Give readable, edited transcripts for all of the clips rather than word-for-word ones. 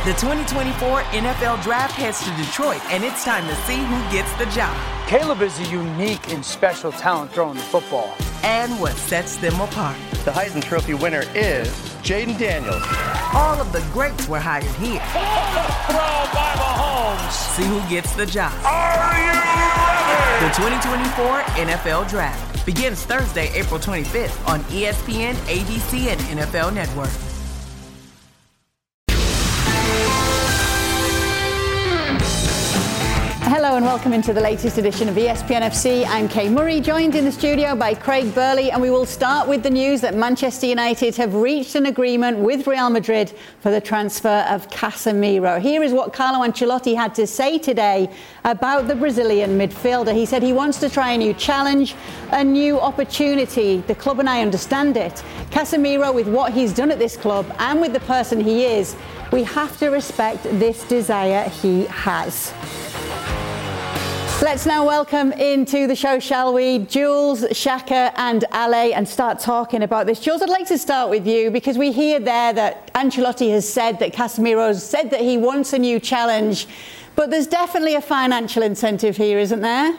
The 2024 NFL Draft heads to Detroit, and it's time to see who gets the job. Caleb is a unique and special talent throwing the football. And what sets them apart. The Heisman Trophy winner is Jaden Daniels. All of the greats were hired here. Throw by Mahomes. See who gets the job. Are you ready? The 2024 NFL Draft begins Thursday, April 25th on ESPN, ABC, and NFL Network. Hello and welcome into the latest edition of ESPN FC. I'm Kay Murray, joined in the studio by Craig Burley, and we will start with the news that Manchester United have reached an agreement with Real Madrid for the transfer of Casemiro. Here is what Carlo Ancelotti had to say today about the Brazilian midfielder. He said he wants to try a new challenge, a new opportunity. The club and I understand it. Casemiro, with what he's done at this club and with the person he is, we have to respect this desire he has. Let's now welcome into the show, shall we, Jules, Shaka and Ale, and start talking about this. Jules, I'd like to start with you because we hear there that Ancelotti has said that Casemiro's said that he wants a new challenge, but there's definitely a financial incentive here, isn't there?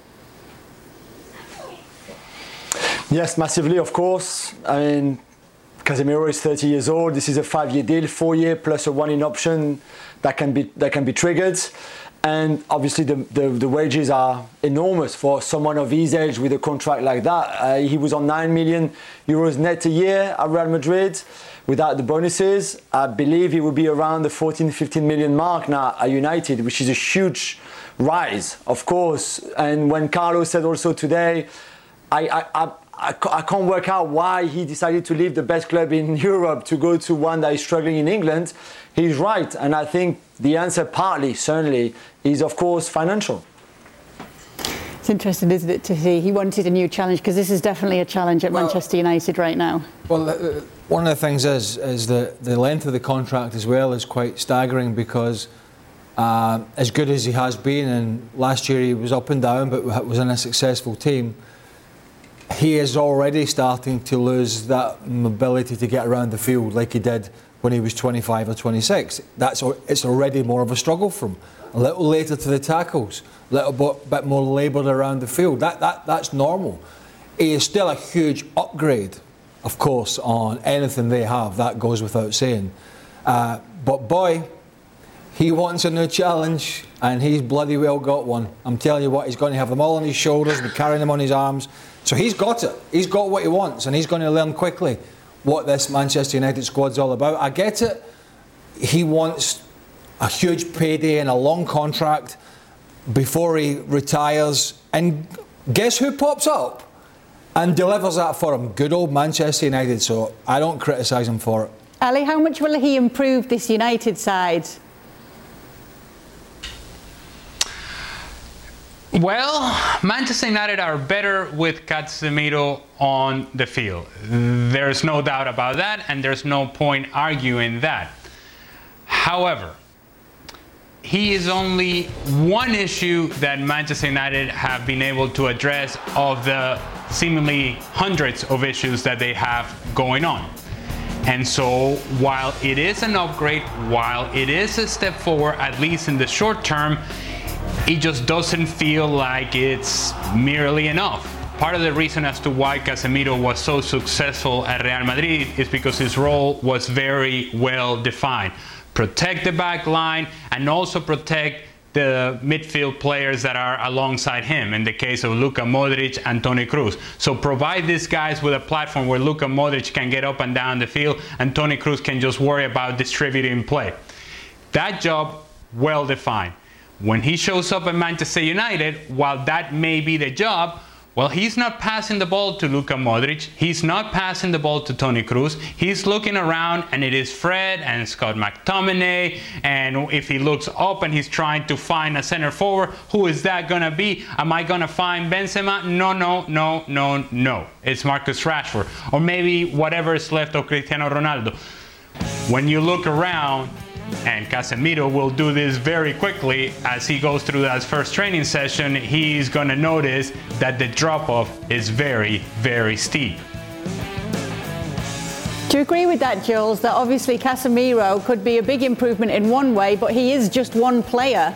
Yes, massively, of course. I mean, Casemiro is 30 years old. This is a 5-year deal, 4-year plus a 1-in option that can be triggered. And obviously the wages are enormous for someone of his age with a contract like that. He was on 9 million euros net a year at Real Madrid without the bonuses. I believe he will be around the 14-15 million mark now at United, which is a huge rise, of course. And when Carlos said also today, I can't work out why he decided to leave the best club in Europe to go to one that is struggling in England. He's right, and I think the answer partly, certainly, is of course financial. It's interesting, isn't it, to see he wanted a new challenge, because this is definitely a challenge at Manchester United right now. Well, one of the things is that the length of the contract as well is quite staggering, because as good as he has been, and last year he was up and down but was in a successful team, he is already starting to lose that mobility to get around the field like he did when he was 25 or 26. It's already more of a struggle for him. A little later to the tackles, a little bit more laboured around the field. That's normal. He is still a huge upgrade, of course, on anything they have. That goes without saying. But boy, he wants a new challenge, and he's bloody well got one. I'm telling you what, he's going to have them all on his shoulders, be carrying them on his arms. So he's got it. He's got what he wants, and he's going to learn quickly what this Manchester United squad's all about. I get it. He wants a huge payday and a long contract before he retires. And guess who pops up and delivers that for him? Good old Manchester United. So I don't criticise him for it. Ali, how much will he improve this United side? Well, Manchester United are better with Casemiro on the field. There's no doubt about that, and there's no point arguing that. However, he is only one issue that Manchester United have been able to address of the seemingly hundreds of issues that they have going on. And so, while it is an upgrade, while it is a step forward, at least in the short term, it just doesn't feel like it's merely enough. Part of the reason as to why Casemiro was so successful at Real Madrid is because his role was very well defined. Protect the back line and also protect the midfield players that are alongside him, in the case of Luka Modric and Toni Kroos. So provide these guys with a platform where Luka Modric can get up and down the field and Toni Kroos can just worry about distributing play. That job, well defined. When he shows up at Manchester United, while that may be the job, well, he's not passing the ball to Luka Modric. He's not passing the ball to Toni Kroos. He's looking around, and it is Fred and Scott McTominay. And if he looks up and he's trying to find a center forward, who is that going to be? Am I going to find Benzema? No. It's Marcus Rashford. Or maybe whatever is left of Cristiano Ronaldo. When you look around, and Casemiro will do this very quickly as he goes through that first training session, he's going to notice that the drop-off is very, very steep. Do you agree with that, Jules, that obviously Casemiro could be a big improvement in one way, but he is just one player?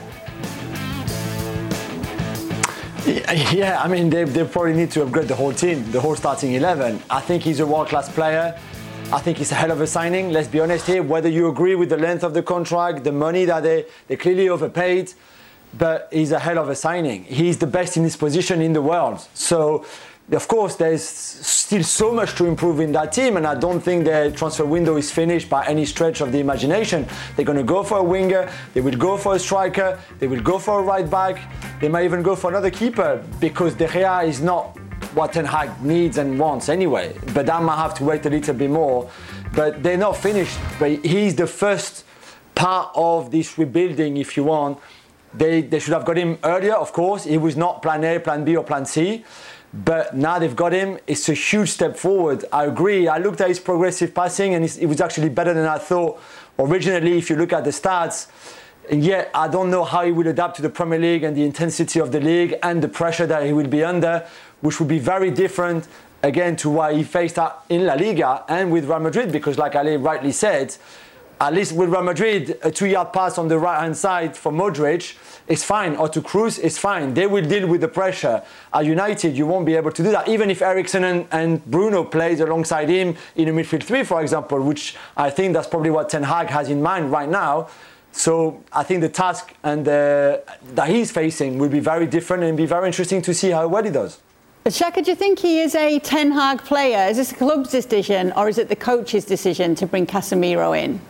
Yeah, I mean, they probably need to upgrade the whole team, the whole starting 11. I think he's a world-class player. I think he's a hell of a signing, let's be honest here. Whether you agree with the length of the contract, the money that they clearly overpaid, but he's a hell of a signing. He's the best in his position in the world. So, of course, there's still so much to improve in that team, and I don't think the transfer window is finished by any stretch of the imagination. They're going to go for a winger, they will go for a striker, they will go for a right back, they might even go for another keeper, because De Gea is not what Ten Hag needs and wants anyway. But that might have to wait a little bit more. But they're not finished. But he's the first part of this rebuilding, if you want. They should have got him earlier, of course. He was not plan A, plan B or plan C. But now they've got him. It's a huge step forward. I agree. I looked at his progressive passing and it was actually better than I thought originally if you look at the stats. And yet, I don't know how he will adapt to the Premier League and the intensity of the league and the pressure that he will be under, which would be very different, again, to what he faced in La Liga and with Real Madrid, because like Ali rightly said, at least with Real Madrid, a 2-yard pass on the right-hand side for Modric is fine, or to Kroos is fine. They will deal with the pressure. At United, you won't be able to do that, even if Eriksen and Bruno plays alongside him in a midfield 3, for example, which I think that's probably what Ten Hag has in mind right now. So I think the task that he's facing will be very different and be very interesting to see how well he does. Shaka, do you think he is a Ten Hag player? Is this the club's decision or is it the coach's decision to bring Casemiro in?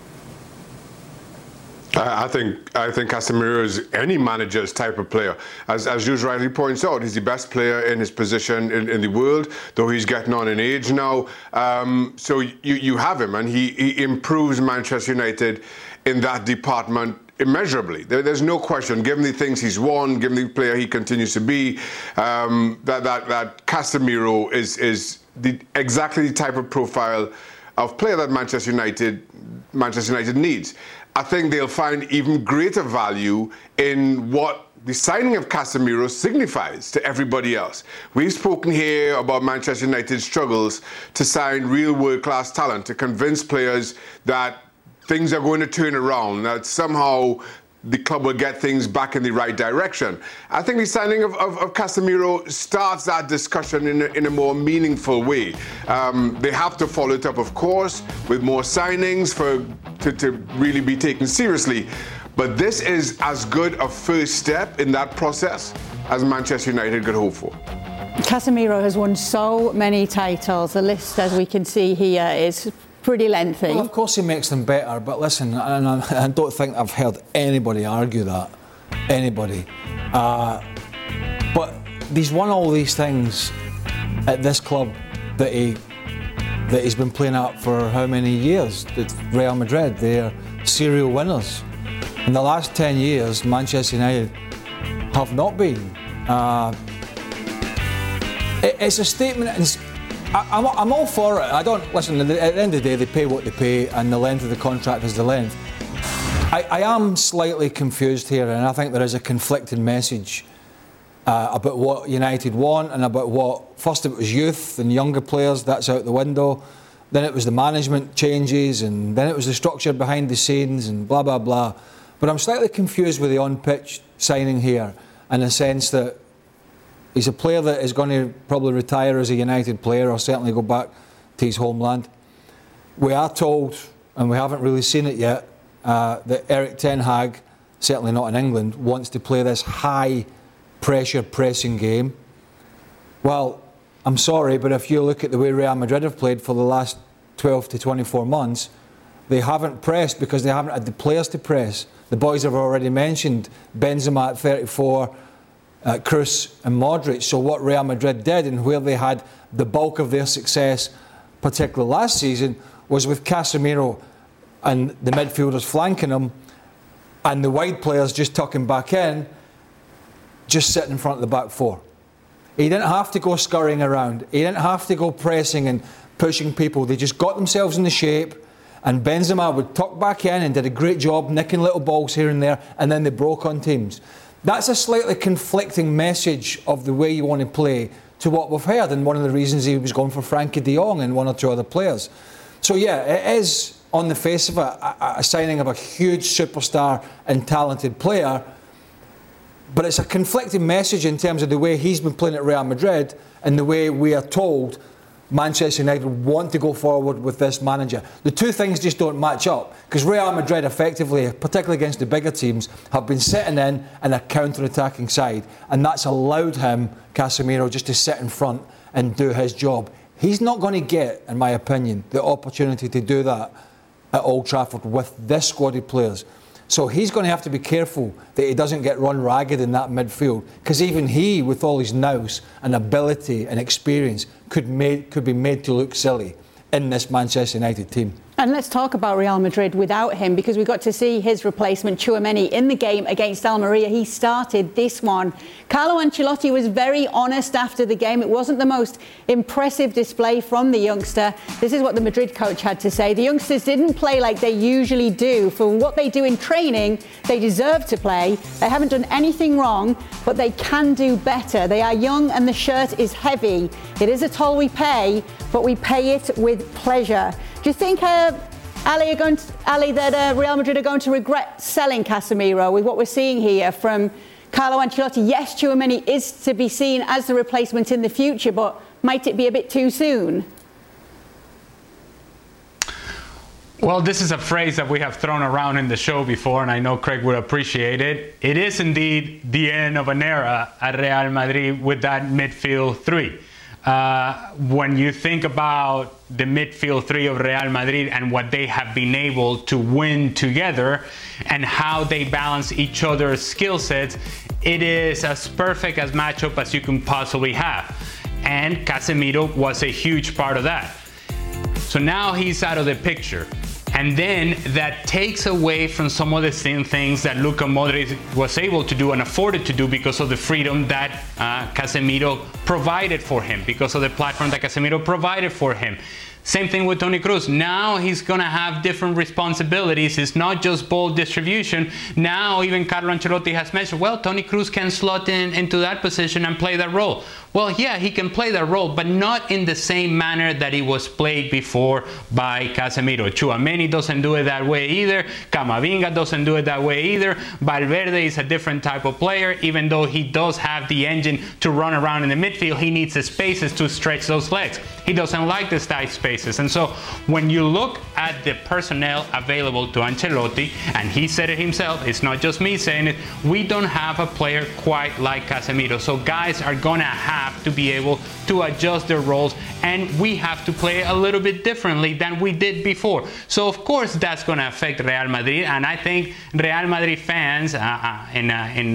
I think Casemiro is any manager's type of player. As Jules rightly points out, he's the best player in his position in the world, though he's getting on in age now. So you have him, and he improves Manchester United in that department immeasurably. There's no question, given the things he's won, given the player he continues to be, that Casemiro is exactly the type of profile of player that Manchester United needs. I think they'll find even greater value in what the signing of Casemiro signifies to everybody else. We've spoken here about Manchester United's struggles to sign real world-class talent, to convince players that things are going to turn around, that somehow the club will get things back in the right direction. I think the signing of Casemiro starts that discussion in a more meaningful way. They have to follow it up, of course, with more signings to really be taken seriously. But this is as good a first step in that process as Manchester United could hope for. Casemiro has won so many titles. The list, as we can see here, is pretty lengthy. Well, of course he makes them better, but listen, I don't think I've heard anybody argue that. Anybody. But he's won all these things at this club that he's been playing at for how many years? It's Real Madrid. They're serial winners. In the last 10 years, Manchester United have not been. It's a statement. I'm all for it. I don't listen. At the end of the day, they pay what they pay, and the length of the contract is the length. I am slightly confused here, and I think there is a conflicting message about what United want and about what. First, it was youth and younger players. That's out the window. Then it was the management changes, and then it was the structure behind the scenes, and blah blah blah. But I'm slightly confused with the on-pitch signing here, in the sense that he's a player that is going to probably retire as a United player, or certainly go back to his homeland. We are told, and we haven't really seen it yet, that Erik Ten Hag, certainly not in England, wants to play this high-pressure pressing game. Well, I'm sorry, but if you look at the way Real Madrid have played for the last 12 to 24 months, they haven't pressed because they haven't had the players to press. The boys have already mentioned Benzema at 34, Kroos and Modric. So what Real Madrid did, and where they had the bulk of their success, particularly last season, was with Casemiro and the midfielders flanking him and the wide players just tucking back in, just sitting in front of the back four. He didn't have to go scurrying around. He didn't have to go pressing and pushing people. They just got themselves in the shape, and Benzema would tuck back in and did a great job nicking little balls here and there, and then they broke on teams. That's a slightly conflicting message of the way you want to play to what we've heard, and one of the reasons he was going for Frankie de Jong and one or two other players. So yeah, it is on the face of it a signing of a huge superstar and talented player, but it's a conflicting message in terms of the way he's been playing at Real Madrid and the way we are told Manchester United want to go forward with this manager. The two things just don't match up, because Real Madrid effectively, particularly against the bigger teams, have been sitting in a counter-attacking side, and that's allowed him, Casemiro, just to sit in front and do his job. He's not going to get, in my opinion, the opportunity to do that at Old Trafford with this squad of players. So he's going to have to be careful that he doesn't get run ragged in that midfield, because even he, with all his nous and ability and experience, could be made to look silly in this Manchester United team. And let's talk about Real Madrid without him, because we got to see his replacement, Tchouaméni, in the game against Almeria. He started this one. Carlo Ancelotti was very honest after the game. It wasn't the most impressive display from the youngster. This is what the Madrid coach had to say. The youngsters didn't play like they usually do. For what they do in training, they deserve to play. They haven't done anything wrong, but they can do better. They are young and the shirt is heavy. It is a toll we pay, but we pay it with pleasure. Do you think, Ali, that Real Madrid are going to regret selling Casemiro with what we're seeing here from Carlo Ancelotti? Yes, Tchouaméni is to be seen as the replacement in the future, but might it be a bit too soon? Well, this is a phrase that we have thrown around in the show before, and I know Craig would appreciate it. It is indeed the end of an era at Real Madrid with that midfield three. When you think about the midfield three of Real Madrid and what they have been able to win together and how they balance each other's skill sets, it is as perfect as matchup as you can possibly have. And Casemiro was a huge part of that. So now he's out of the picture. And then that takes away from some of the same things that Luka Modric was able to do and afforded to do because of the freedom that Casemiro provided for him, because of the platform that Casemiro provided for him. Same thing with Toni Kroos. Now he's going to have different responsibilities. It's not just ball distribution. Now even Carlo Ancelotti has mentioned, well, Toni Kroos can slot into that position and play that role. Well, yeah, he can play that role, but not in the same manner that he was played before by Casemiro. Tchouaméni doesn't do it that way either. Camavinga doesn't do it that way either. Valverde is a different type of player. Even though he does have the engine to run around in the midfield, he needs the spaces to stretch those legs. He doesn't like the tight spaces. And so when you look at the personnel available to Ancelotti, and he said it himself, it's not just me saying it, we don't have a player quite like Casemiro. So guys are going to have to be able to adjust their roles, and we have to play a little bit differently than we did before. So of course that's going to affect Real Madrid, and I think Real Madrid fans in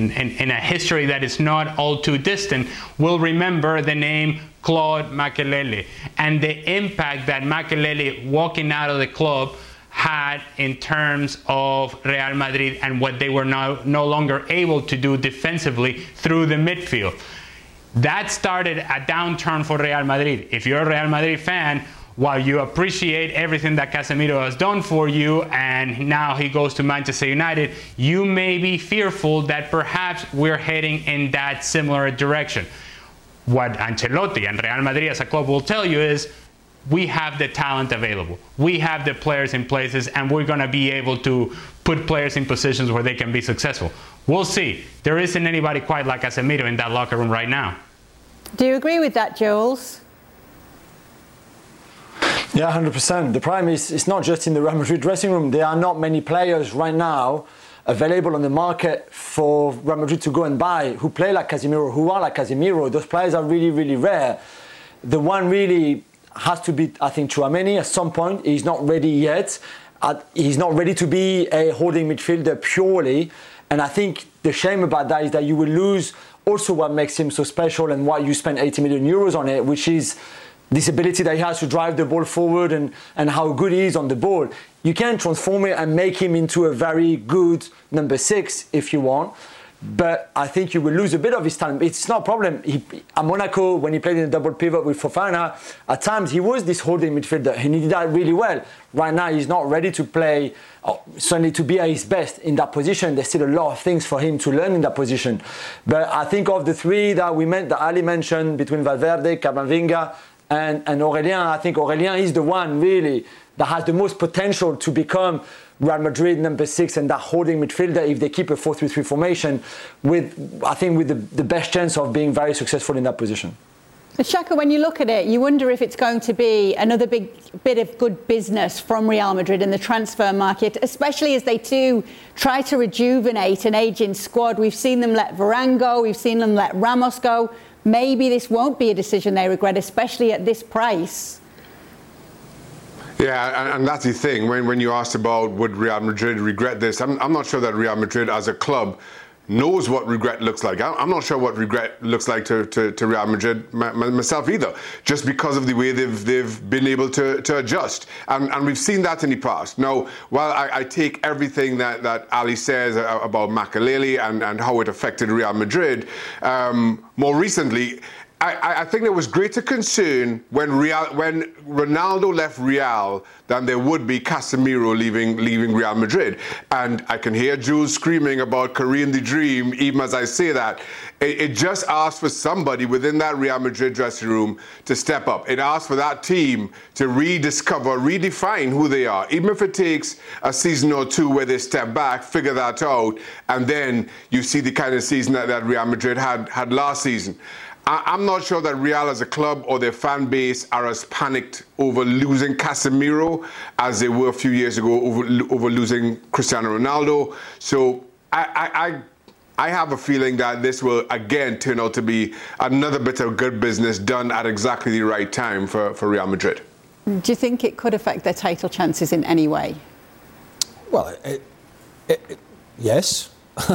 a history that is not all too distant will remember the name Claude Makelele and the impact that Makelele walking out of the club had in terms of Real Madrid and what they were no longer able to do defensively through the midfield. That started a downturn for Real Madrid. If you're a Real Madrid fan, while you appreciate everything that Casemiro has done for you and now he goes to Manchester United, you may be fearful that perhaps we're heading in that similar direction. What Ancelotti and Real Madrid as a club will tell you is, we have the talent available. We have the players in places, and we're going to be able to put players in positions where they can be successful. We'll see. There isn't anybody quite like Casemiro in that locker room right now. Do you agree with that, Jules? Yeah, 100%. The problem is, it's not just in the Real Madrid dressing room. There are not many players right now available on the market for Real Madrid to go and buy who play like Casemiro, who are like Casemiro. Those players are really, really rare. The one really has to be, I think, Tchouaméni at some point. He's not ready yet. He's not ready to be a holding midfielder purely. And I think the shame about that is that you will lose also what makes him so special and why you spend 80 million euros on it, which is this ability that he has to drive the ball forward and how good he is on the ball. You can transform it and make him into a very good number 6 if you want. But I think you will lose a bit of his talent. It's not a problem. At Monaco, when he played in a double pivot with Fofana, at times he was this holding midfielder. He did that really well. Right now, he's not ready to play, certainly to be at his best in that position. There's still a lot of things for him to learn in that position. But I think of the three that Ali mentioned, between Valverde, Camavinga, And Aurélien, I think Aurélien is the one really that has the most potential to become Real Madrid number 6 and that holding midfielder if they keep a 4-3-3 formation with the best chance of being very successful in that position. Xhaka, when you look at it, you wonder if it's going to be another big bit of good business from Real Madrid in the transfer market, especially as they too try to rejuvenate an aging squad. We've seen them let Varane go, we've seen them let Ramos go. Maybe this won't be a decision they regret, especially at this price. Yeah, and that's the thing. When you asked about would Real Madrid regret this, I'm not sure that Real Madrid as a club knows what regret looks like. I'm not sure what regret looks like to Real Madrid myself either, just because of the way they've been able to adjust. And we've seen that in the past. Now, while I take everything that Ali says about Makelele and how it affected Real Madrid, more recently, I think there was greater concern when Ronaldo left Real than there would be Casemiro leaving Real Madrid. And I can hear Jules screaming about Karim the Dream even as I say that. It just asks for somebody within that Real Madrid dressing room to step up. It asks for that team to redefine who they are. Even if it takes a season or two where they step back, figure that out, and then you see the kind of season that Real Madrid had last season. I'm not sure that Real as a club or their fan base are as panicked over losing Casemiro as they were a few years ago over losing Cristiano Ronaldo. So I have a feeling that this will again turn out to be another bit of good business done at exactly the right time for Real Madrid. Do you think it could affect their title chances in any way? Well, yes,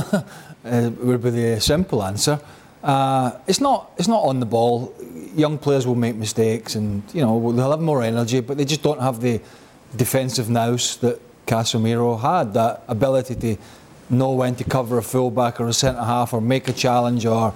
would be the simple answer. It's not on the ball. Young players will make mistakes, and they'll have more energy, but they just don't have the defensive nous that Casemiro had. That ability to know when to cover a fullback or a centre half, or make a challenge, or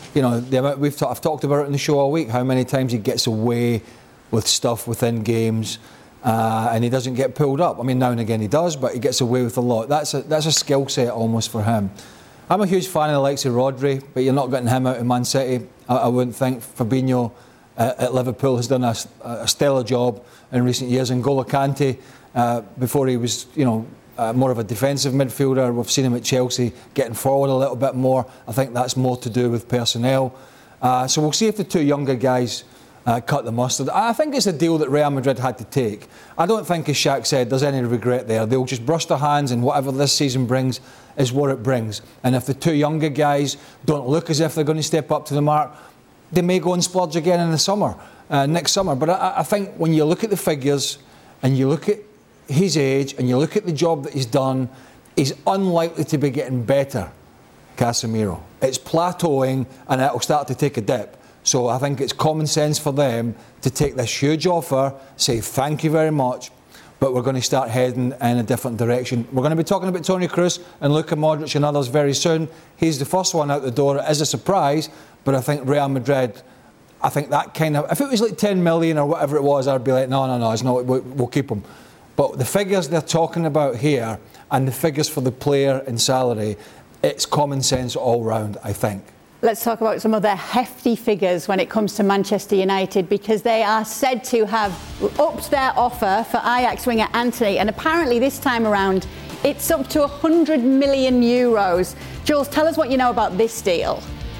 I've talked about it in the show all week. How many times he gets away with stuff within games, and he doesn't get pulled up. I mean, now and again he does, but he gets away with a lot. That's a skill set almost for him. I'm a huge fan of the likes of Rodri, but you're not getting him out of Man City. I wouldn't think. Fabinho at Liverpool has done a stellar job in recent years. And N'Golo Kante, before he was, more of a defensive midfielder, we've seen him at Chelsea getting forward a little bit more. I think that's more to do with personnel. So we'll see if the two younger guys cut the mustard. I think it's a deal that Real Madrid had to take. I don't think, as Shaq said, there's any regret there. They'll just brush their hands, and whatever this season brings is what it brings. And if the two younger guys don't look as if they're going to step up to the mark, they may go and splurge again in the summer, next summer. But I think when you look at the figures and you look at his age and you look at the job that he's done, he's unlikely to be getting better, Casemiro. It's plateauing and it'll start to take a dip. So I think it's common sense for them to take this huge offer, say thank you very much, but we're going to start heading in a different direction. We're going to be talking about Toni Kroos and Luka Modric and others very soon. He's the first one out the door. It is a surprise, but I think Real Madrid, I think that kind of, if it was like 10 million or whatever it was, I'd be like, no, it's not, we'll keep him. But the figures they're talking about here and the figures for the player in salary, it's common sense all round, I think. Let's talk about some of their hefty figures when it comes to Manchester United, because they are said to have upped their offer for Ajax winger Antony, and apparently this time around it's up to 100 million euros. Jules, tell us what you know about this deal.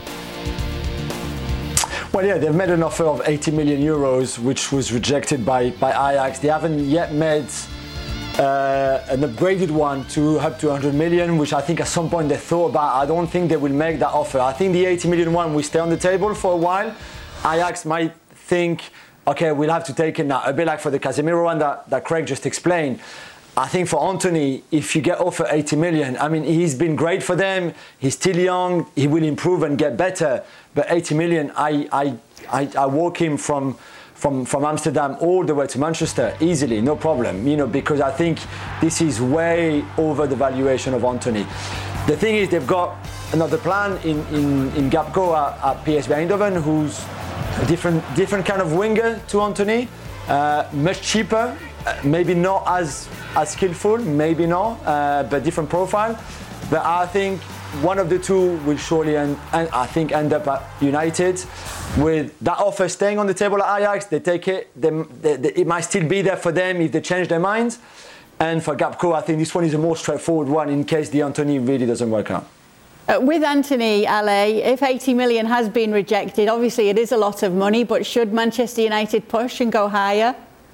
Well, yeah, they've made an offer of 80 million euros, which was rejected by Ajax. They haven't yet made an upgraded one to up to 100 million, which I think at some point they thought about. I don't think they will make that offer. I think the 80 million one will stay on the table for a while. Ajax might think, okay, we'll have to take it now. A bit like for the Casemiro one that Craig just explained. I think for Antony, if you get offered 80 million, I mean, he's been great for them. He's still young. He will improve and get better. But 80 million, I walk him from Amsterdam all the way to Manchester easily, no problem, because I think this is way over the valuation of Antony. The thing is, they've got another plan in Gakpo at PSV Eindhoven, who's a different kind of winger to Antony, much cheaper, maybe not as skillful, maybe not, but different profile. But I think one of the two will surely end up at United. With that offer staying on the table at Ajax, they take it. It might still be there for them if they change their minds. And for Gakpo, I think this one is a more straightforward one in case the Antony really doesn't work out. With Antony, Ale, if 80 million has been rejected, obviously it is a lot of money, but should Manchester United push and go higher?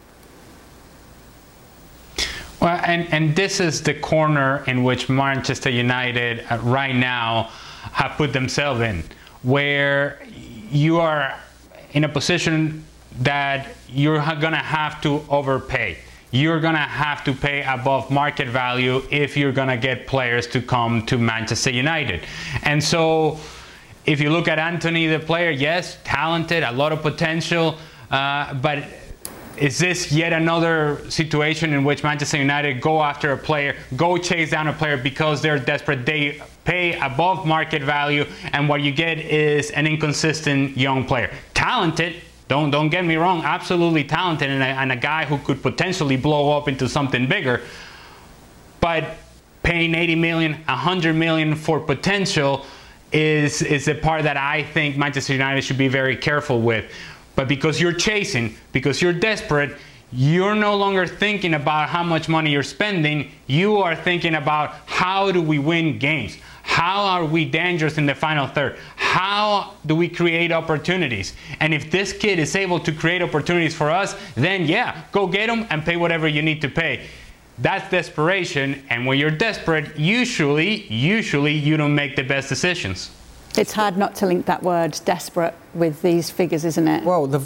Well, and this is the corner in which Manchester United right now have put themselves in, where you are in a position that you're going to have to overpay. You're going to have to pay above market value if you're going to get players to come to Manchester United. And so if you look at Antony, the player, yes, talented, a lot of potential, but is this yet another situation in which Manchester United go after a player, go chase down a player because they're desperate? They pay above market value, and what you get is an inconsistent young player. Talented, don't get me wrong, absolutely talented, and a guy who could potentially blow up into something bigger. But paying 80 million, 100 million for potential is the part that I think Manchester United should be very careful with. But because you're chasing, because you're desperate, you're no longer thinking about how much money you're spending. You are thinking about how do we win games? How are we dangerous in the final third? How do we create opportunities? And if this kid is able to create opportunities for us, then yeah, go get him and pay whatever you need to pay. That's desperation, and when you're desperate, usually you don't make the best decisions. It's hard not to link that word desperate with these figures, isn't it? Well, the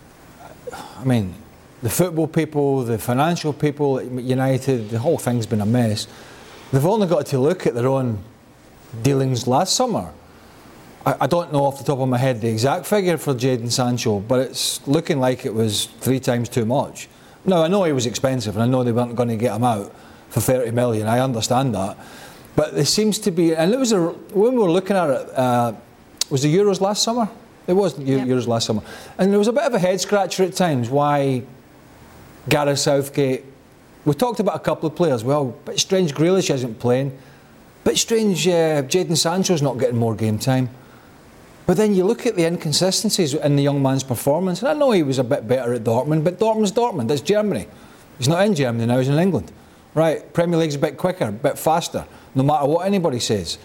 football people, the financial people at United, the whole thing's been a mess. They've only got to look at their own dealings last summer. I don't know off the top of my head the exact figure for Jadon Sancho, but it's looking like it was 3 times too much. Now, I know he was expensive, and I know they weren't going to get him out for 30 million. I understand that. But there seems to be, and it was when we were looking at it, was the Euros last summer? It was Euros last summer. And there was a bit of a head scratcher at times why Gareth Southgate, we talked about a couple of players, well, bit strange Grealish isn't playing, bit strange Jadon Sancho's not getting more game time. But then you look at the inconsistencies in the young man's performance, and I know he was a bit better at Dortmund, but Dortmund's Dortmund, that's Germany. He's not in Germany now, he's in England. Right, Premier League's a bit quicker, a bit faster, no matter what anybody says.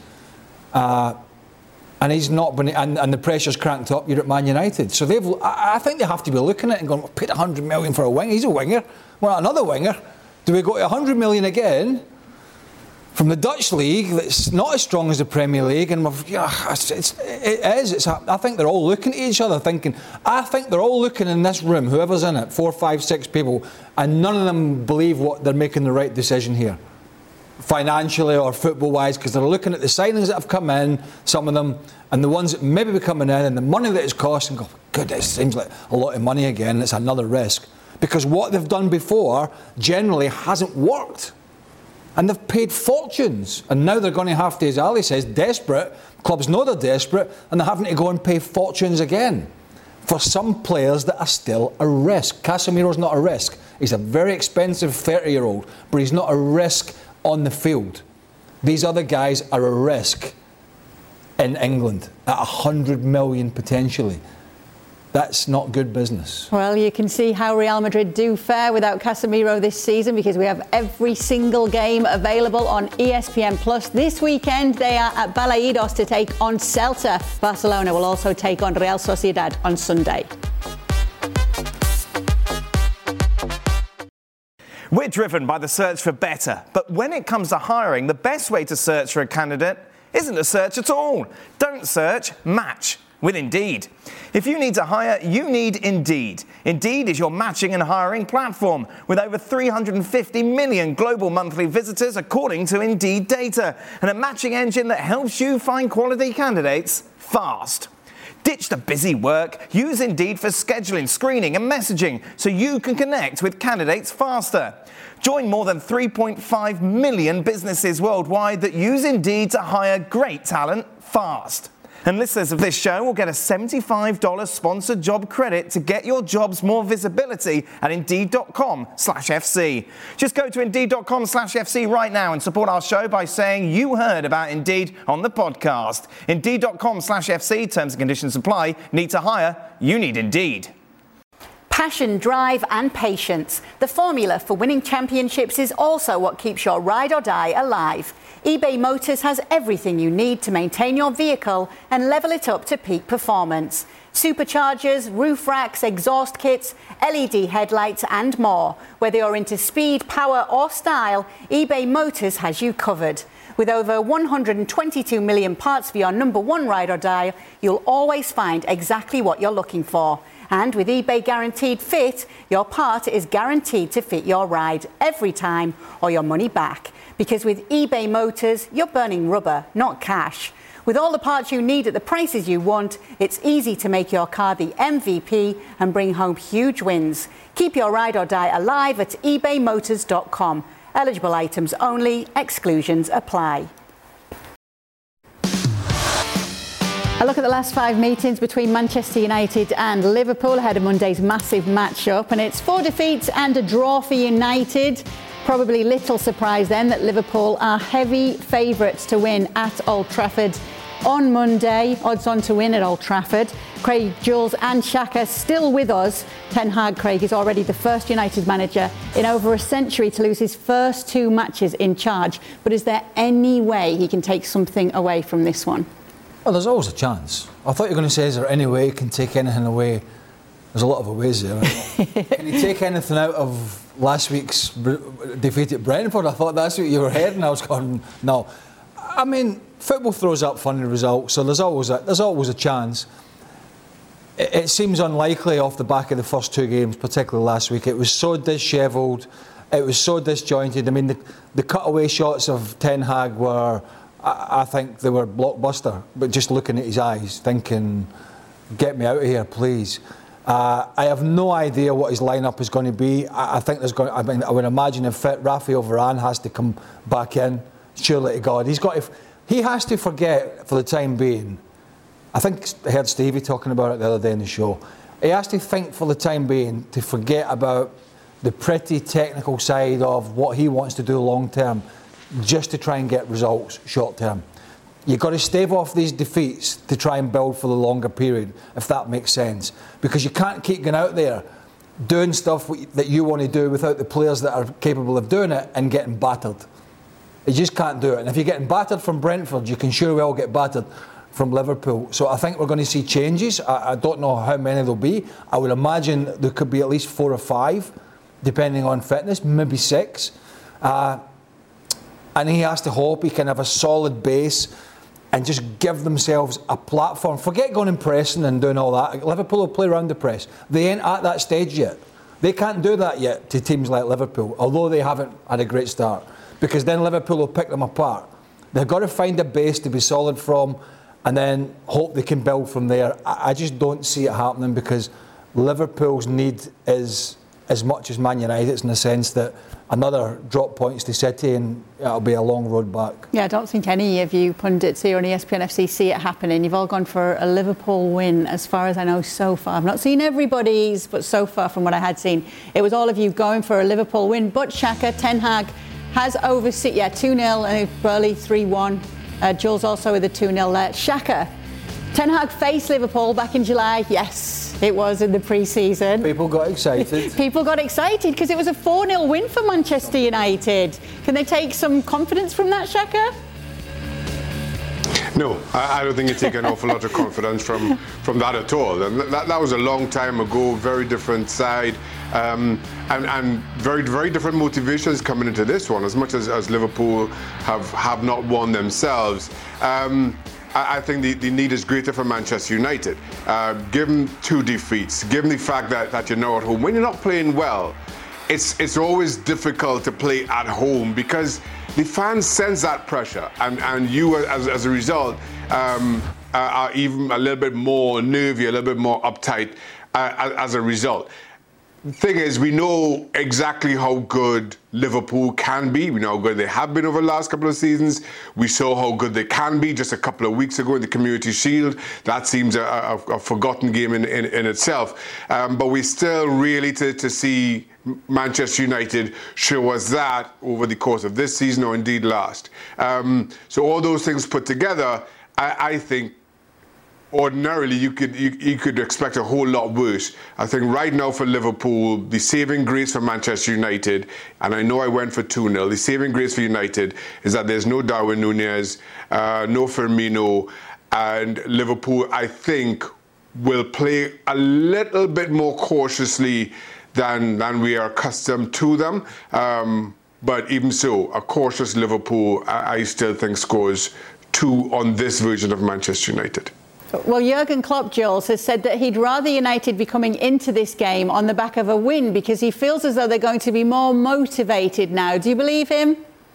And he's not been, and the pressure's cranked up, you're at Man United. So I think they have to be looking at it and going, paid 100 million for a winger, he's a winger. Well, another winger. Do we go to 100 million again from the Dutch league that's not as strong as the Premier League? And I think they're all looking at each other thinking, I think they're all looking in this room, whoever's in it, 4, 5, 6 people, and none of them believe what they're making the right decision here, financially or football-wise, because they're looking at the signings that have come in, some of them, and the ones that maybe be coming in, and the money that it's cost, and go, good, it seems like a lot of money again, it's another risk. Because what they've done before generally hasn't worked. And they've paid fortunes. And now they're going to have to, as Ali says, desperate. Clubs know they're desperate, and they're having to go and pay fortunes again for some players that are still a risk. Casemiro's not a risk. He's a very expensive 30-year-old, but he's not a risk on the field. These other guys are a risk in England at 100 million potentially. That's not good business. Well, you can see how Real Madrid do fare without Casemiro this season, because we have every single game available on ESPN+. This weekend, they are at Balaidos to take on Celta. Barcelona will also take on Real Sociedad on Sunday. We're driven by the search for better, but when it comes to hiring, the best way to search for a candidate isn't to search at all. Don't search, match with Indeed. If you need to hire, you need Indeed. Indeed is your matching and hiring platform with over 350 million global monthly visitors according to Indeed data, and a matching engine that helps you find quality candidates fast. Ditch the busy work. Use Indeed for scheduling, screening and messaging so you can connect with candidates faster. Join more than 3.5 million businesses worldwide that use Indeed to hire great talent fast. And listeners of this show will get a $75 sponsored job credit to get your jobs more visibility at Indeed.com/FC. Just go to Indeed.com/FC right now and support our show by saying you heard about Indeed on the podcast. Indeed.com/FC, terms and conditions apply. Need to hire? You need Indeed. Passion, drive and patience. The formula for winning championships is also what keeps your ride or die alive. eBay Motors has everything you need to maintain your vehicle and level it up to peak performance. Superchargers, roof racks, exhaust kits, LED headlights and more. Whether you're into speed, power or style, eBay Motors has you covered. With over 122 million parts for your number one ride or die, you'll always find exactly what you're looking for. And with eBay Guaranteed Fit, your part is guaranteed to fit your ride every time or your money back. Because with eBay Motors, you're burning rubber, not cash. With all the parts you need at the prices you want, it's easy to make your car the MVP and bring home huge wins. Keep your ride or die alive at ebaymotors.com. Eligible items only, exclusions apply. A look at the last 5 meetings between Manchester United and Liverpool ahead of Monday's massive match-up, and it's 4 defeats and a draw for United. Probably little surprise then that Liverpool are heavy favourites to win at Old Trafford on Monday. Odds on to win at Old Trafford. Craig, Jules and Xhaka still with us. Ten Hag, Craig, is already the first United manager in over a century to lose his first 2 matches in charge. But is there any way he can take something away from this one? Well, there's always a chance. I thought you were going to say, is there any way he can take anything away? There's a lot of ways there. Can he take anything out of last week's defeat at Brentford? I thought that's what you were heading. I was going, no. I mean, football throws up funny results, so there's always a chance. It seems unlikely off the back of the first 2 games, particularly last week. It was so dishevelled. It was so disjointed. I mean, the cutaway shots of Ten Hag were, I think they were blockbuster, but just looking at his eyes, thinking, get me out of here, please. I have no idea what his lineup is going to be. I think there's going. I mean, I would imagine if Rafael Varane has to come back in, surely to God, he has to forget for the time being. I think I heard Stevie talking about it the other day in the show. He has to think for the time being to forget about the pretty technical side of what he wants to do long term, just to try and get results short term. You've got to stave off these defeats to try and build for the longer period, if that makes sense. Because you can't keep going out there doing stuff that you want to do without the players that are capable of doing it and getting battered. You just can't do it. And if you're getting battered from Brentford, you can sure well get battered from Liverpool. So I think we're going to see changes. I don't know how many there'll be. I would imagine there could be at least 4 or 5, depending on fitness, maybe 6. And he has to hope he can have a solid base and just give themselves a platform. Forget going and pressing and doing all that. Liverpool will play around the press. They ain't at that stage yet. They can't do that yet to teams like Liverpool, although they haven't had a great start. Because then Liverpool will pick them apart. They've got to find a base to be solid from and then hope they can build from there. I just don't see it happening because Liverpool's need is as much as Man United's in the sense that another drop points to City and it'll be a long road back. Yeah, I don't think any of you pundits here on ESPN FC see it happening. You've all gone for a Liverpool win as far as I know so far. I've not seen everybody's, but so far from what I had seen, it was all of you going for a Liverpool win. But Xhaka, Ten Hag has overseen, 2-0 and Burley 3-1. Jules also with a 2-0 there. Xhaka, Ten Hag faced Liverpool back in July. Yes, it was in the pre-season. People got excited. People got excited because it was a 4-0 win for Manchester United. Can they take some confidence from that, Xhaka? No, I don't think you take an awful lot of confidence from that at all. And that was a long time ago, very different side, and very, very different motivations coming into this one, as much as Liverpool have not won themselves. I think the need is greater for Manchester United. Given 2 defeats, given the fact that you're now at home, when you're not playing well, it's always difficult to play at home because the fans sense that pressure, and you as a result are even a little bit more nervy, a little bit more uptight as a result. the thing is, we know exactly how good Liverpool can be. We know how good they have been over the last couple of seasons. We saw how good they can be just a couple of weeks ago in the Community Shield. That seems a forgotten game in itself. But we still really to see Manchester United show us that over the course of this season or indeed last. So all those things put together, I think ordinarily you could expect a whole lot worse. I think right now for Liverpool, the saving grace for Manchester United, and I know I went for 2-0, the saving grace for United is that there's no Darwin Núñez, no Firmino, and Liverpool, I think, will play a little bit more cautiously than we are accustomed to them. But even so, a cautious Liverpool, I still think scores 2 on this version of Manchester United. Well, Jurgen Klopp, Jules, has said that he'd rather United be coming into this game on the back of a win because he feels as though they're going to be more motivated now. Do you believe him?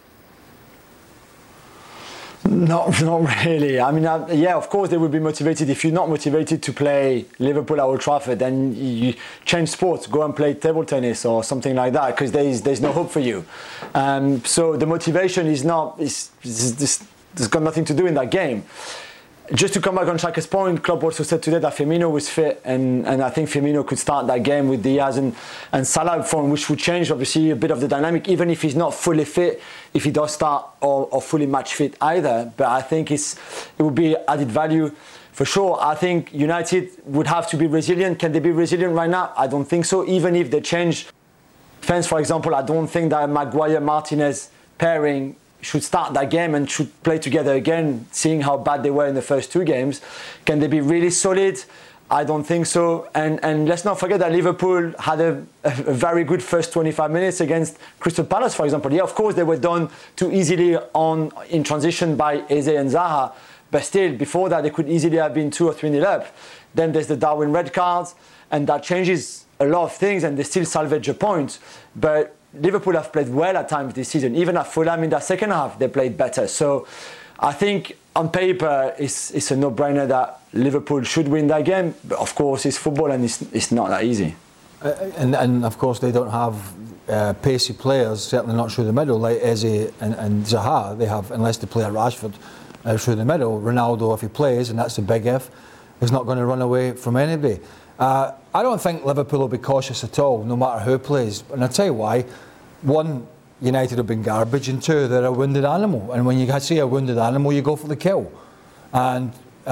Not really. I mean, yeah, of course they will be motivated. If you're not motivated to play Liverpool at Old Trafford, then you change sports, go and play table tennis or something like that, because there's no hope for you. So the motivation is not. There's got nothing to do in that game. Just to come back on Xhaka's point, Klopp also said today that Firmino was fit, and I think Firmino could start that game with Diaz and Salah up front, which would change obviously a bit of the dynamic, even if he's not fully fit, if he does start or fully match fit either. But I think it would be added value for sure. I think United would have to be resilient. Can they be resilient right now? I don't think so. Even if they change defense, for example, I don't think that Maguire-Martinez pairing should start that game and should play together again, seeing how bad they were in the first 2 games. Can they be really solid? I don't think so. And let's not forget that Liverpool had a very good first 25 minutes against Crystal Palace, for example. Yeah, of course, they were done too easily in transition by Eze and Zaha, but still, before that, they could easily have been 2 or 3-0 up. Then there's the Darwin red cards, and that changes a lot of things, and they still salvage a point. But Liverpool have played well at times this season. Even at Fulham in the second half, they played better. So I think on paper, it's a no-brainer that Liverpool should win that game. But of course, it's football and it's not that easy. And of course, they don't have pacey players, certainly not through the middle, like Eze and Zaha. They have, unless they play at Rashford through the middle. Ronaldo, if he plays, and that's a big if, is not going to run away from anybody. I don't think Liverpool will be cautious at all, no matter who plays. And I'll tell you why. 1, United have been garbage, and 2, they're a wounded animal. And when you see a wounded animal, you go for the kill. And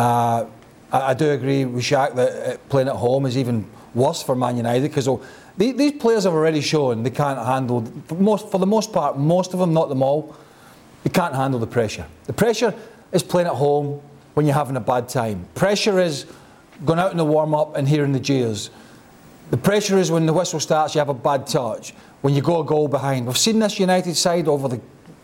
I do agree with Shaq that playing at home is even worse for Man United, because these players have already shown they can't handle, for the most part, most of them, not them all, they can't handle the pressure. The pressure is playing at home when you're having a bad time. Pressure is going out in the warm-up and hearing the jeers. The pressure is when the whistle starts, you have a bad touch. When you go a goal behind. We've seen this United side over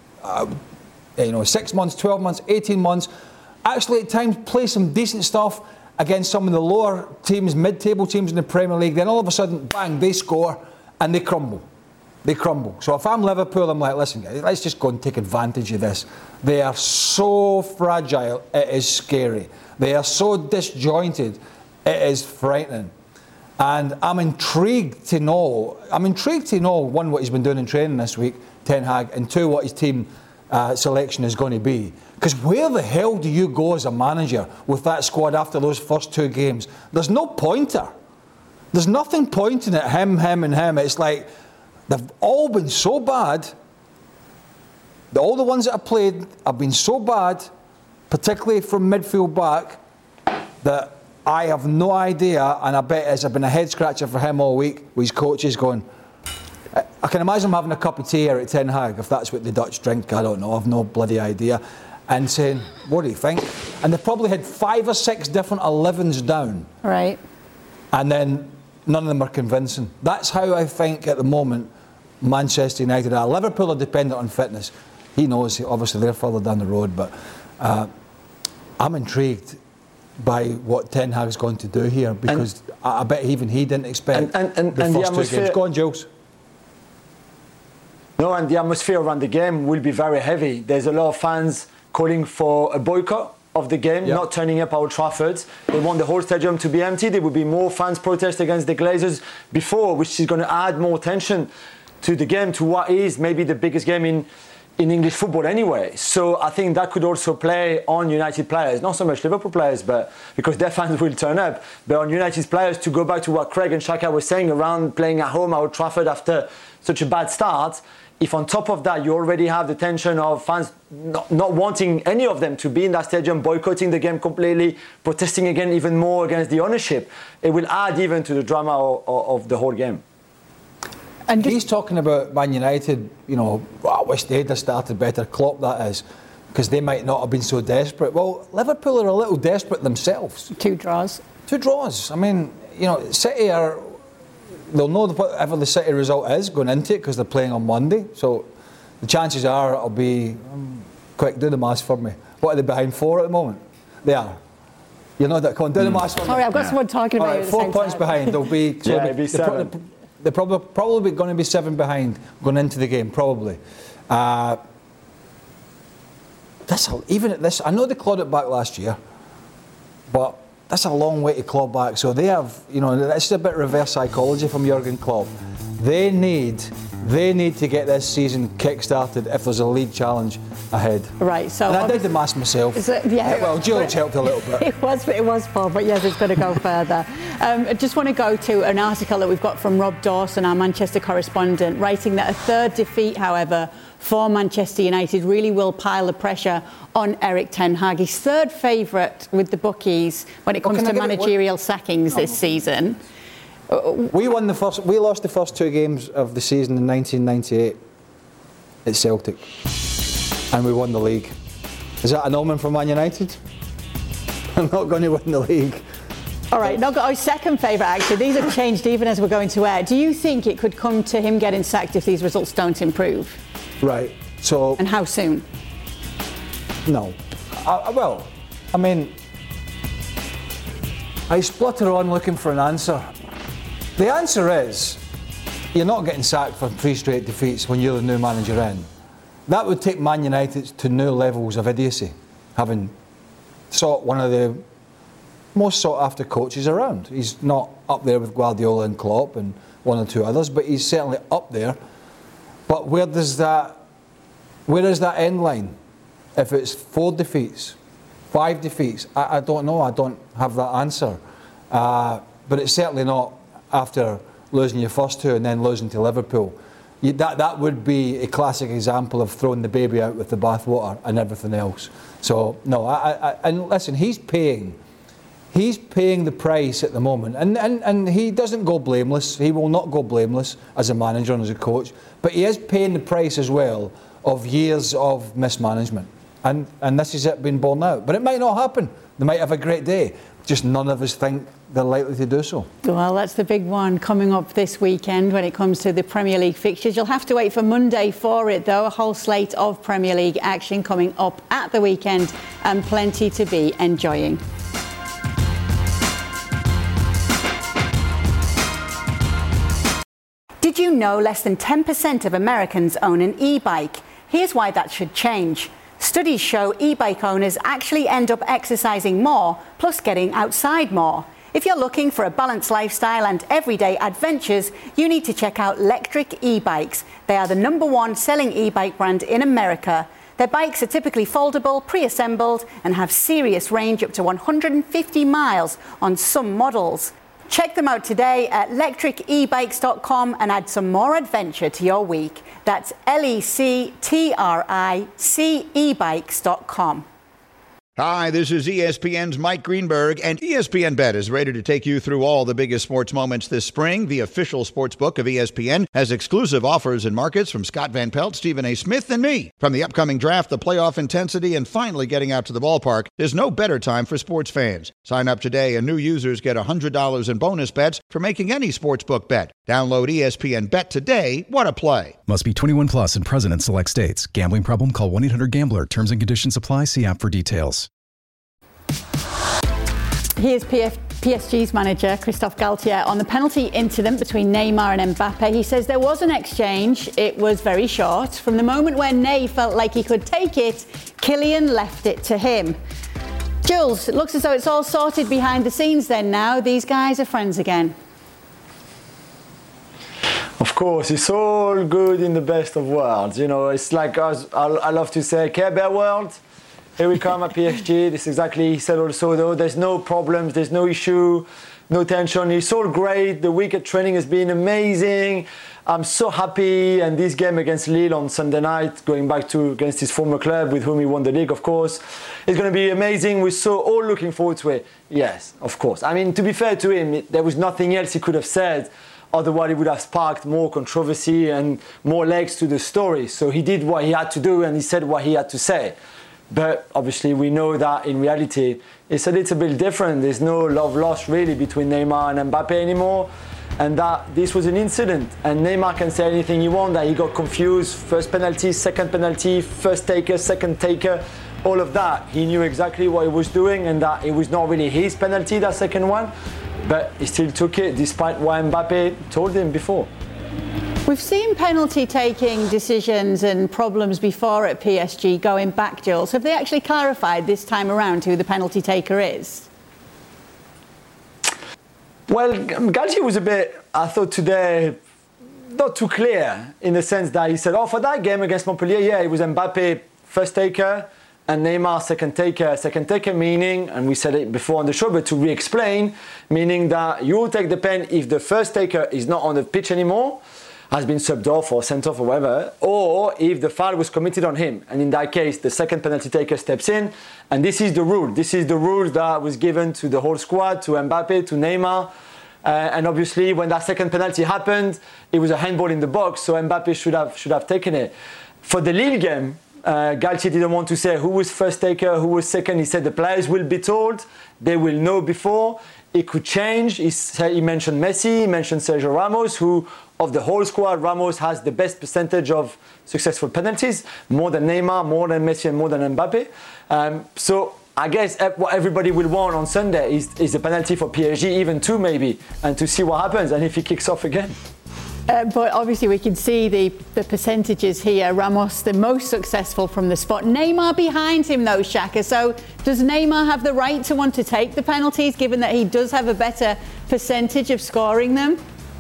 the 6 months, 12 months, 18 months, actually at times play some decent stuff against some of the lower teams, mid-table teams in the Premier League. Then all of a sudden, bang, they score and they crumble. They crumble. So if I'm Liverpool, I'm like, listen, guys, let's just go and take advantage of this. They are so fragile, it is scary. They are so disjointed, it is frightening. And I'm intrigued to know, one, what he's been doing in training this week, Ten Hag, and 2, what his team selection is going to be. Because where the hell do you go as a manager with that squad after those first 2 games? There's no pointer. There's nothing pointing at him, and him. It's like they've all been so bad. All the ones that have played have been so bad, particularly from midfield back, that I have no idea, and I bet it's been a head scratcher for him all week with his coaches going, I can imagine him having a cup of tea here at Ten Hag, if that's what the Dutch drink, I don't know, I've no bloody idea, and saying, what do you think? And they've probably had 5 or 6 different 11s down. Right. And then none of them are convincing. That's how I think at the moment Manchester United are. Liverpool are dependent on fitness. He knows, obviously they're further down the road, but I'm intrigued by what Ten Hag's going to do here, because I bet even he didn't expect the first 2 games. Go on, Jules. No, and the atmosphere around the game will be very heavy. There's a lot of fans calling for a boycott of the game, not turning up Old Trafford. They want the whole stadium to be empty. There will be more fans protest against the Glazers before, which is going to add more tension to the game, to what is maybe the biggest game in English football anyway. So I think that could also play on United players, not so much Liverpool players, but because their fans will turn up, but on United players to go back to what Craig and Shaka were saying around playing at home at Old Trafford after such a bad start. If on top of that you already have the tension of fans not wanting any of them to be in that stadium, boycotting the game completely, protesting again even more against the ownership, it will add even to the drama of the whole game. And he's talking about Man United, I wish they'd have started better, Klopp that is, because they might not have been so desperate. Well, Liverpool are a little desperate themselves. 2 draws. 2 draws. I mean, City they'll know whatever the City result is going into it because they're playing on Monday. So the chances are it'll be, quick, do the maths for me. What are they behind 4 at the moment? They are. You know that, come on, do the maths for me. Sorry, I've got someone talking about it. 4 points behind. They'll be. It'll be 7. They're probably going to be 7 behind going into the game, probably. Even at this, I know they clawed it back last year, but that's a long way to claw back. So they have, that's a bit reverse psychology from Jurgen Klopp. They need to get this season kick-started if there's a league challenge ahead. Right, so... And I did the maths myself. Well, George helped a little bit. It was Paul, but yes, it's going to go further. I just want to go to an article that we've got from Rob Dawson, our Manchester correspondent, writing that a 3rd defeat, however, for Manchester United really will pile the pressure on Erik ten Hag. He's 3rd favourite with the bookies when it comes to managerial sackings this season. We lost the first 2 games of the season in 1998 at Celtic, and we won the league. Is that an omen for Man United? I'm not going to win the league. All right, now got our 2nd favourite actually. These have changed even as we're going to air. Do you think it could come to him getting sacked if these results don't improve? Right. So. And how soon? No. I splutter on looking for an answer. The answer is, you're not getting sacked for 3 straight defeats when you're the new manager in. That would take Man United to new levels of idiocy, having sought one of the most sought after coaches around. He's not up there with Guardiola and Klopp and 1 or 2 others, but he's certainly up there. But where is that end line? If it's 4 defeats, 5 defeats, I don't know. I don't have that answer. But it's certainly not after losing your first 2 and then losing to Liverpool. That would be a classic example of throwing the baby out with the bathwater and everything else. So no, and listen, he's paying the price at the moment, and he doesn't go blameless. He will not go blameless as a manager and as a coach, but he is paying the price as well of years of mismanagement, and this is it being borne out. But it might not happen. They might have a great day. Just none of us think they're likely to do so. Well, that's the big one coming up this weekend when it comes to the Premier League fixtures. You'll have to wait for Monday for it, though. A whole slate of Premier League action coming up at the weekend and plenty to be enjoying. Did you know less than 10% of Americans own an e-bike? Here's why that should change. Studies show e-bike owners actually end up exercising more, plus getting outside more. If you're looking for a balanced lifestyle and everyday adventures, you need to check out Lectric e-bikes. They are the #1 selling e-bike brand in America. Their bikes are typically foldable, pre-assembled, and have serious range up to 150 miles on some models. Check them out today at lectricebikes.com and add some more adventure to your week. That's lectricebikes.com. Hi, this is ESPN's Mike Greenberg, and ESPN Bet is ready to take you through all the biggest sports moments this spring. The official sportsbook of ESPN has exclusive offers and markets from Scott Van Pelt, Stephen A. Smith, and me. From the upcoming draft, the playoff intensity, and finally getting out to the ballpark, there's no better time for sports fans. Sign up today, and new users get $100 in bonus bets for making any sportsbook bet. Download ESPN Bet today. What a play. Must be 21 plus and present in select states. Gambling problem? Call 1-800-GAMBLER. Terms and conditions apply. See app for details. Here's PSG's manager, Christophe Galtier, on the penalty incident between Neymar and Mbappe. He says there was an exchange. It was very short. From the moment where Ney felt like he could take it, Kylian left it to him. Jules, it looks as though it's all sorted behind the scenes then now. These guys are friends again. Of course, it's all good in the best of worlds. You know, it's like I love to say, Care Bear world. Here we come at PSG. This is exactly he said also, though. There's no problems, there's no issue, no tension. It's all great. The week at training has been amazing. I'm so happy. And this game against Lille on Sunday night, going back to against his former club with whom he won the league, of course, is going to be amazing. We're so all looking forward to it. Yes, of course. I mean, to be fair to him, there was nothing else he could have said. Otherwise, it would have sparked more controversy and more legs to the story. So he did what he had to do and he said what he had to say. But obviously, we know that in reality, it's a little bit different. There's no love lost really between Neymar and Mbappe anymore. And that this was an incident. And Neymar can say anything he wants, that he got confused. First penalty, second penalty, first taker, second taker, all of that. He knew exactly what he was doing and that it was not really his penalty, that second one. But he still took it despite what Mbappe told him before. We've seen penalty-taking decisions and problems before at PSG going back, Jules. Have they actually clarified this time around who the penalty taker is? Well, Galtier was a bit, I thought today, not too clear in the sense that he said, oh, for that game against Montpellier, yeah, it was Mbappe first taker and Neymar second taker. Second taker meaning, and we said it before on the show, but to re-explain, meaning that you will take the pen if the first taker is not on the pitch anymore, has been subbed off or sent off or whatever, or if the foul was committed on him. And in that case, the second penalty taker steps in. And this is the rule. This is the rule that was given to the whole squad, to Mbappe, to Neymar. And obviously, when that second penalty happened, it was a handball in the box, so Mbappe should have taken it. For the Lille game, Galtier didn't want to say who was first taker, who was second. He said the players will be told. They will know before. It could change. He mentioned Messi, he mentioned Sergio Ramos, who of the whole squad, Ramos has the best percentage of successful penalties, more than Neymar, more than Messi, and more than Mbappe. So I guess what everybody will want on Sunday is a penalty for PSG, even two maybe, and to see what happens and if he kicks off again. But obviously we can see the percentages here. Ramos the most successful from the spot. Neymar behind him though, Shaka. So does Neymar have the right to want to take the penalties given that he does have a better percentage of scoring them?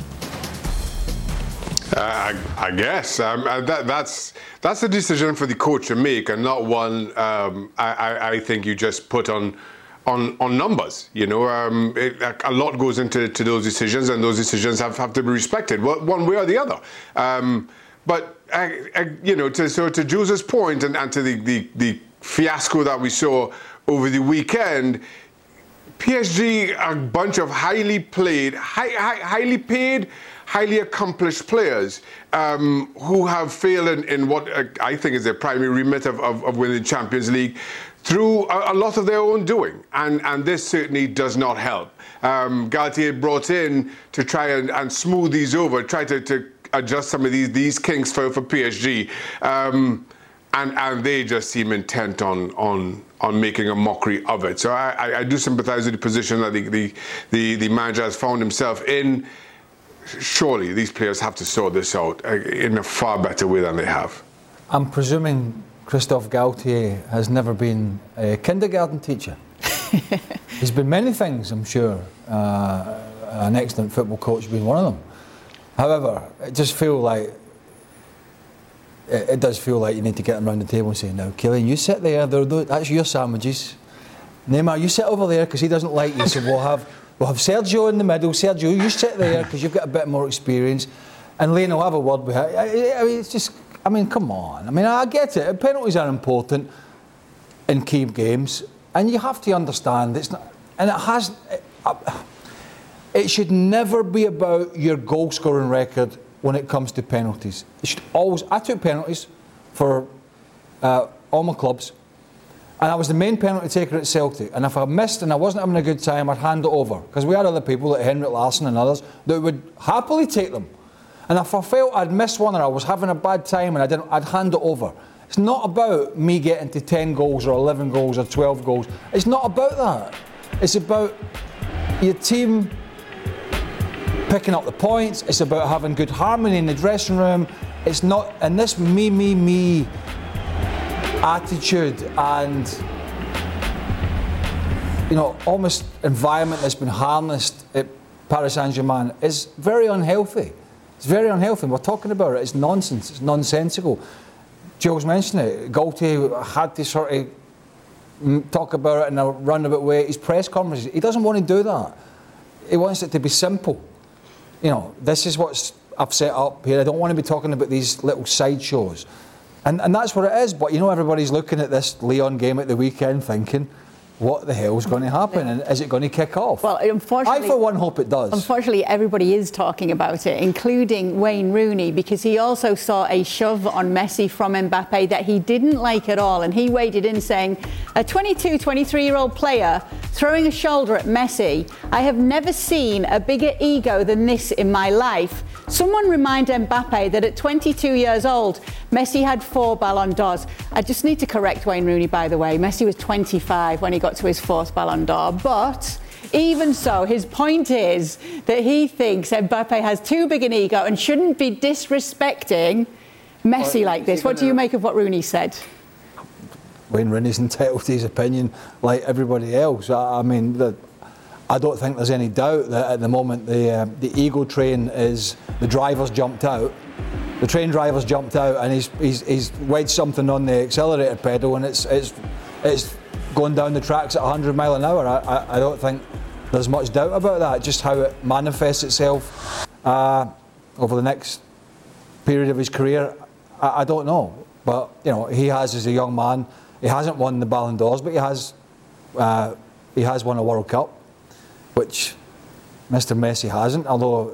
I guess that's a decision for the coach to make, and not one I think you just put on numbers. You know, a lot goes into those decisions, and those decisions have to be respected, one way or the other. But you know, to Jules' point, and to the fiasco that we saw over the weekend, PSG are a bunch of highly paid, highly accomplished players who have failed in what I think is their primary remit of winning Champions League through a lot of their own doing. And this certainly does not help. Galtier brought in to try and smooth these over, try to adjust some of these kinks for PSG. And they just seem intent on making a mockery of it. So I do sympathize with the position that the manager has found himself in. Surely these players have to sort this out in a far better way than they have. I'm presuming Christophe Galtier has never been a kindergarten teacher. He's been many things, I'm sure. An excellent football coach being one of them. However, it does feel like you need to get them around the table and say, now, Kylian, you sit there, that's your sandwiches. Neymar, you sit over there because he doesn't like you, so we'll have Sergio in the middle. Sergio, you sit there because you've got a bit more experience. And Lane will have a word with her. I mean, it's just, come on. I get it. Penalties are important in key games. And you have to understand, it's not, and it should never be about your goal-scoring record when it comes to penalties. It should always, I took penalties for all my clubs. And I was the main penalty taker at Celtic. And if I missed and I wasn't having a good time, I'd hand it over. Because we had other people like Henrik Larsson and others that would happily take them. And if I felt I'd missed one or I was having a bad time and I'd hand it over. It's not about me getting to 10 goals or 11 goals or 12 goals. It's not about that. It's about your team picking up the points. It's about having good harmony in the dressing room. It's not, and this me attitude and almost environment that's been harnessed at Paris Saint-Germain is very unhealthy. It's very unhealthy. We're talking about it. It's nonsense. It's nonsensical. Jules mentioned it. Galtier had to sort of talk about it in a roundabout way at his press conferences. He doesn't want to do that. He wants it to be simple. This is what I've set up here. I don't want to be talking about these little sideshows. And that's what it is. But everybody's looking at this Lyon game at the weekend thinking, what the hell is going to happen, and is it going to kick off? Well, unfortunately, I for one hope it does. Unfortunately, everybody is talking about it, including Wayne Rooney, because he also saw a shove on Messi from Mbappe that he didn't like at all, and he waded in saying, a 22, 23-year-old player throwing a shoulder at Messi, I have never seen a bigger ego than this in my life. Someone remind Mbappe that at 22 years old, Messi had 4 Ballon d'Ors. I just need to correct Wayne Rooney, by the way. Messi was 25 when he got to his 4th Ballon d'Or. But even so, his point is that he thinks Mbappe has too big an ego and shouldn't be disrespecting Messi like this. What do you make of what Rooney said? Wayne Rooney's entitled to his opinion like everybody else. I don't think there's any doubt that at the moment the ego train is the driver's jumped out. The train driver's jumped out and he's wedged something on the accelerator pedal and it's going down the tracks at 100 miles an hour. I don't think there's much doubt about that. Just how it manifests itself over the next period of his career, I don't know. But he has, as a young man, he hasn't won the Ballon d'Ors, but he has won a World Cup, which Mr. Messi hasn't. Although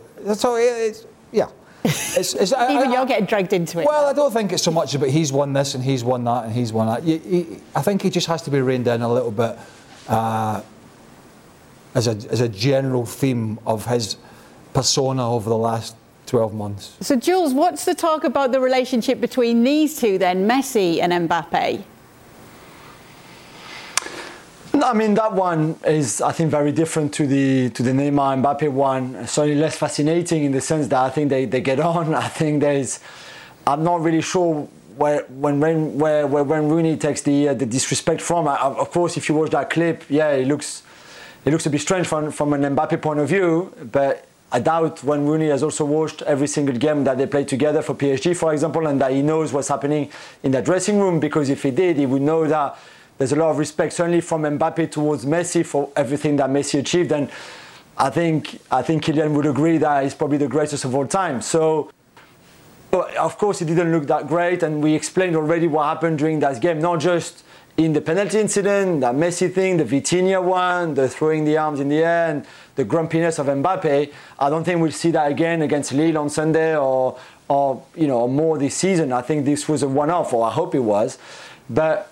Even you're getting dragged into it. Well, I don't think it's so much about he's won this and he's won that and he's won that. I think he just has to be reined in a little bit as a general theme of his persona over the last 12 months. So, Jules, what's the talk about the relationship between these two then, Messi and Mbappe? No, that one is, I think, very different to the Neymar Mbappe one. Certainly less fascinating in the sense that I think they get on. I think I'm not really sure where Rooney takes the disrespect from. Of course, if you watch that clip, it looks a bit strange from an Mbappe point of view, but I doubt when Rooney has also watched every single game that they played together for PSG, for example, and that he knows what's happening in that dressing room, because if he did, he would know that there's a lot of respect, certainly from Mbappe towards Messi for everything that Messi achieved, and I think Kylian would agree that he's probably the greatest of all time. So, of course, it didn't look that great, and we explained already what happened during that game, not just in the penalty incident, that Messi thing, the Vitinha one, the throwing the arms in the air, and the grumpiness of Mbappe. I don't think we'll see that again against Lille on Sunday or more this season. I think this was a one-off, or I hope it was, but.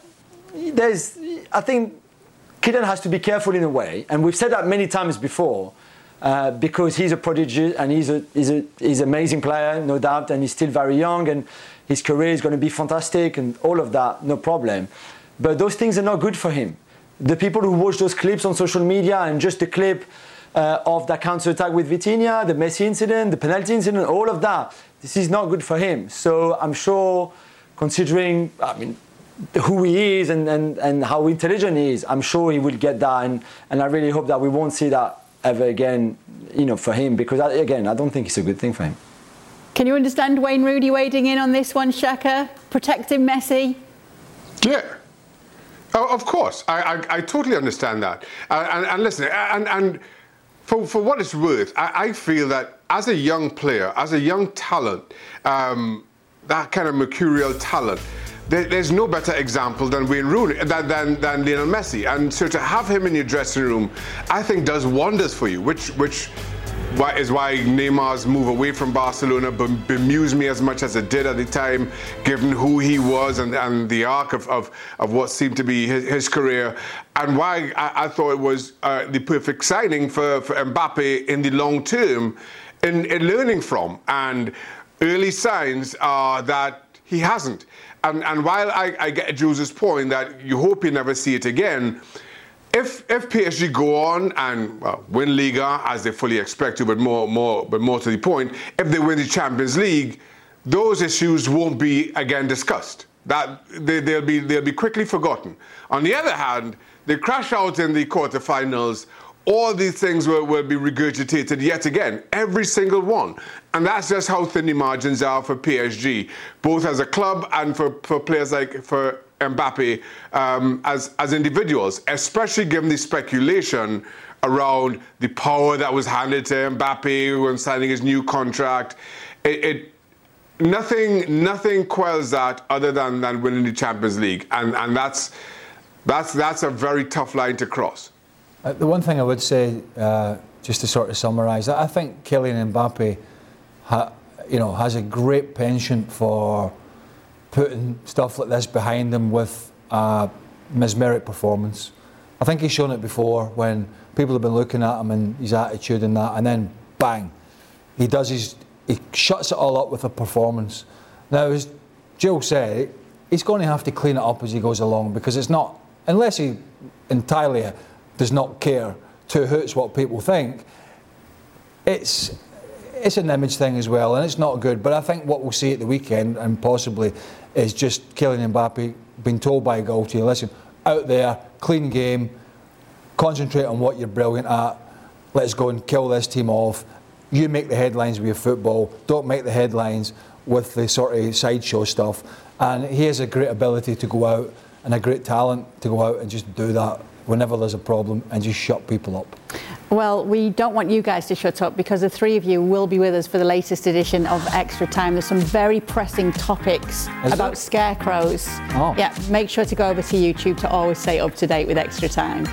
I think Kylian has to be careful in a way, and we've said that many times before, because he's a prodigy and he's an amazing player, no doubt, and he's still very young, and his career is going to be fantastic, and all of that, no problem. But those things are not good for him. The people who watch those clips on social media, and just the clip of that counter-attack with Vitinha, the Messi incident, the penalty incident, all of that, this is not good for him. So I'm sure, considering, who he is and how intelligent he is, I'm sure he will get that, and I really hope that we won't see that ever again, for him, because I don't think it's a good thing for him. Can you understand Wayne Rooney wading in on this one, Shaka? Protecting Messi? Yeah. Oh, of course. I totally understand that. And listen, and for what it's worth, I feel that as a young player, as a young talent, that kind of mercurial talent, there's no better example than Wayne Rooney, than Lionel Messi. And so to have him in your dressing room, I think does wonders for you, which is why Neymar's move away from Barcelona bemused me as much as it did at the time, given who he was and the arc of what seemed to be his career, and why I thought it was the perfect signing for Mbappe in the long term in learning from. And early signs are that he hasn't. And while I get Jules' point that you hope you never see it again, if PSG go on and win Liga as they fully expect to, but more to the point, if they win the Champions League, those issues won't be again discussed. That they'll be quickly forgotten. On the other hand, they crash out in the quarterfinals. All these things will be regurgitated yet again, every single one. And that's just how thin the margins are for PSG, both as a club and for players like for Mbappe as individuals, especially given the speculation around the power that was handed to Mbappe when signing his new contract. Nothing quells that other than winning the Champions League, and that's a very tough line to cross. The one thing I would say, just to sort of summarise, I think Kylian Mbappe, has a great penchant for putting stuff like this behind him with a mesmeric performance. I think he's shown it before when people have been looking at him and his attitude and that, and then bang, he shuts it all up with a performance. Now, as Jill said, he's going to have to clean it up as he goes along, because it's not, unless he entirely does not care two hoots what people think, it's an image thing as well, and it's not good. But I think what we'll see at the weekend, and possibly, is just Kylian Mbappe being told by Galtier, listen, out there, clean game, concentrate on what you're brilliant at, let's go and kill this team off. You make the headlines with your football, don't make the headlines with the sort of sideshow stuff. And he has a great ability to go out, and a great talent to go out and just do that whenever there's a problem and just shut people up. Well, we don't want you guys to shut up, because the three of you will be with us for the latest edition of Extra Time. There's some very pressing topics about scarecrows. Oh. Yeah, make sure to go over to YouTube to always stay up to date with Extra Time.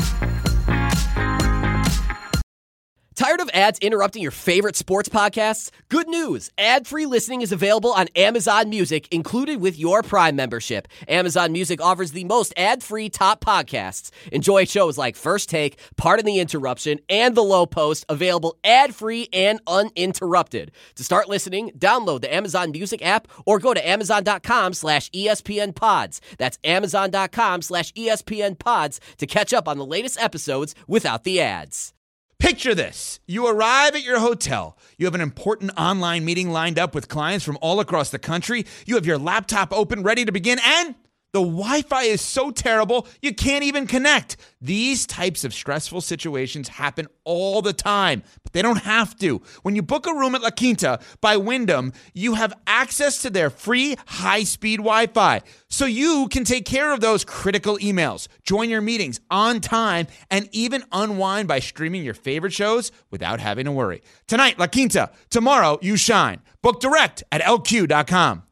Tired of ads interrupting your favorite sports podcasts? Good news! Ad-free listening is available on Amazon Music, included with your Prime membership. Amazon Music offers the most ad-free top podcasts. Enjoy shows like First Take, Pardon the Interruption, and The Low Post, available ad-free and uninterrupted. To start listening, download the Amazon Music app or go to amazon.com/ESPN Pods. That's amazon.com/ESPN Pods to catch up on the latest episodes without the ads. Picture this. You arrive at your hotel. You have an important online meeting lined up with clients from all across the country. You have your laptop open, ready to begin, and the Wi-Fi is so terrible, you can't even connect. These types of stressful situations happen all the time, but they don't have to. When you book a room at La Quinta by Wyndham, you have access to their free high-speed Wi-Fi, so you can take care of those critical emails, join your meetings on time, and even unwind by streaming your favorite shows without having to worry. Tonight, La Quinta. Tomorrow, you shine. Book direct at LQ.com.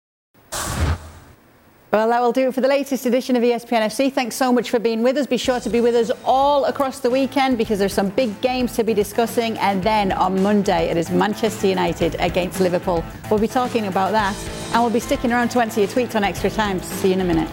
Well, that will do it for the latest edition of ESPN FC. Thanks so much for being with us. Be sure to be with us all across the weekend, because there's some big games to be discussing. And then on Monday, it is Manchester United against Liverpool. We'll be talking about that, and we'll be sticking around to answer your tweets on Extra Time. See you in a minute.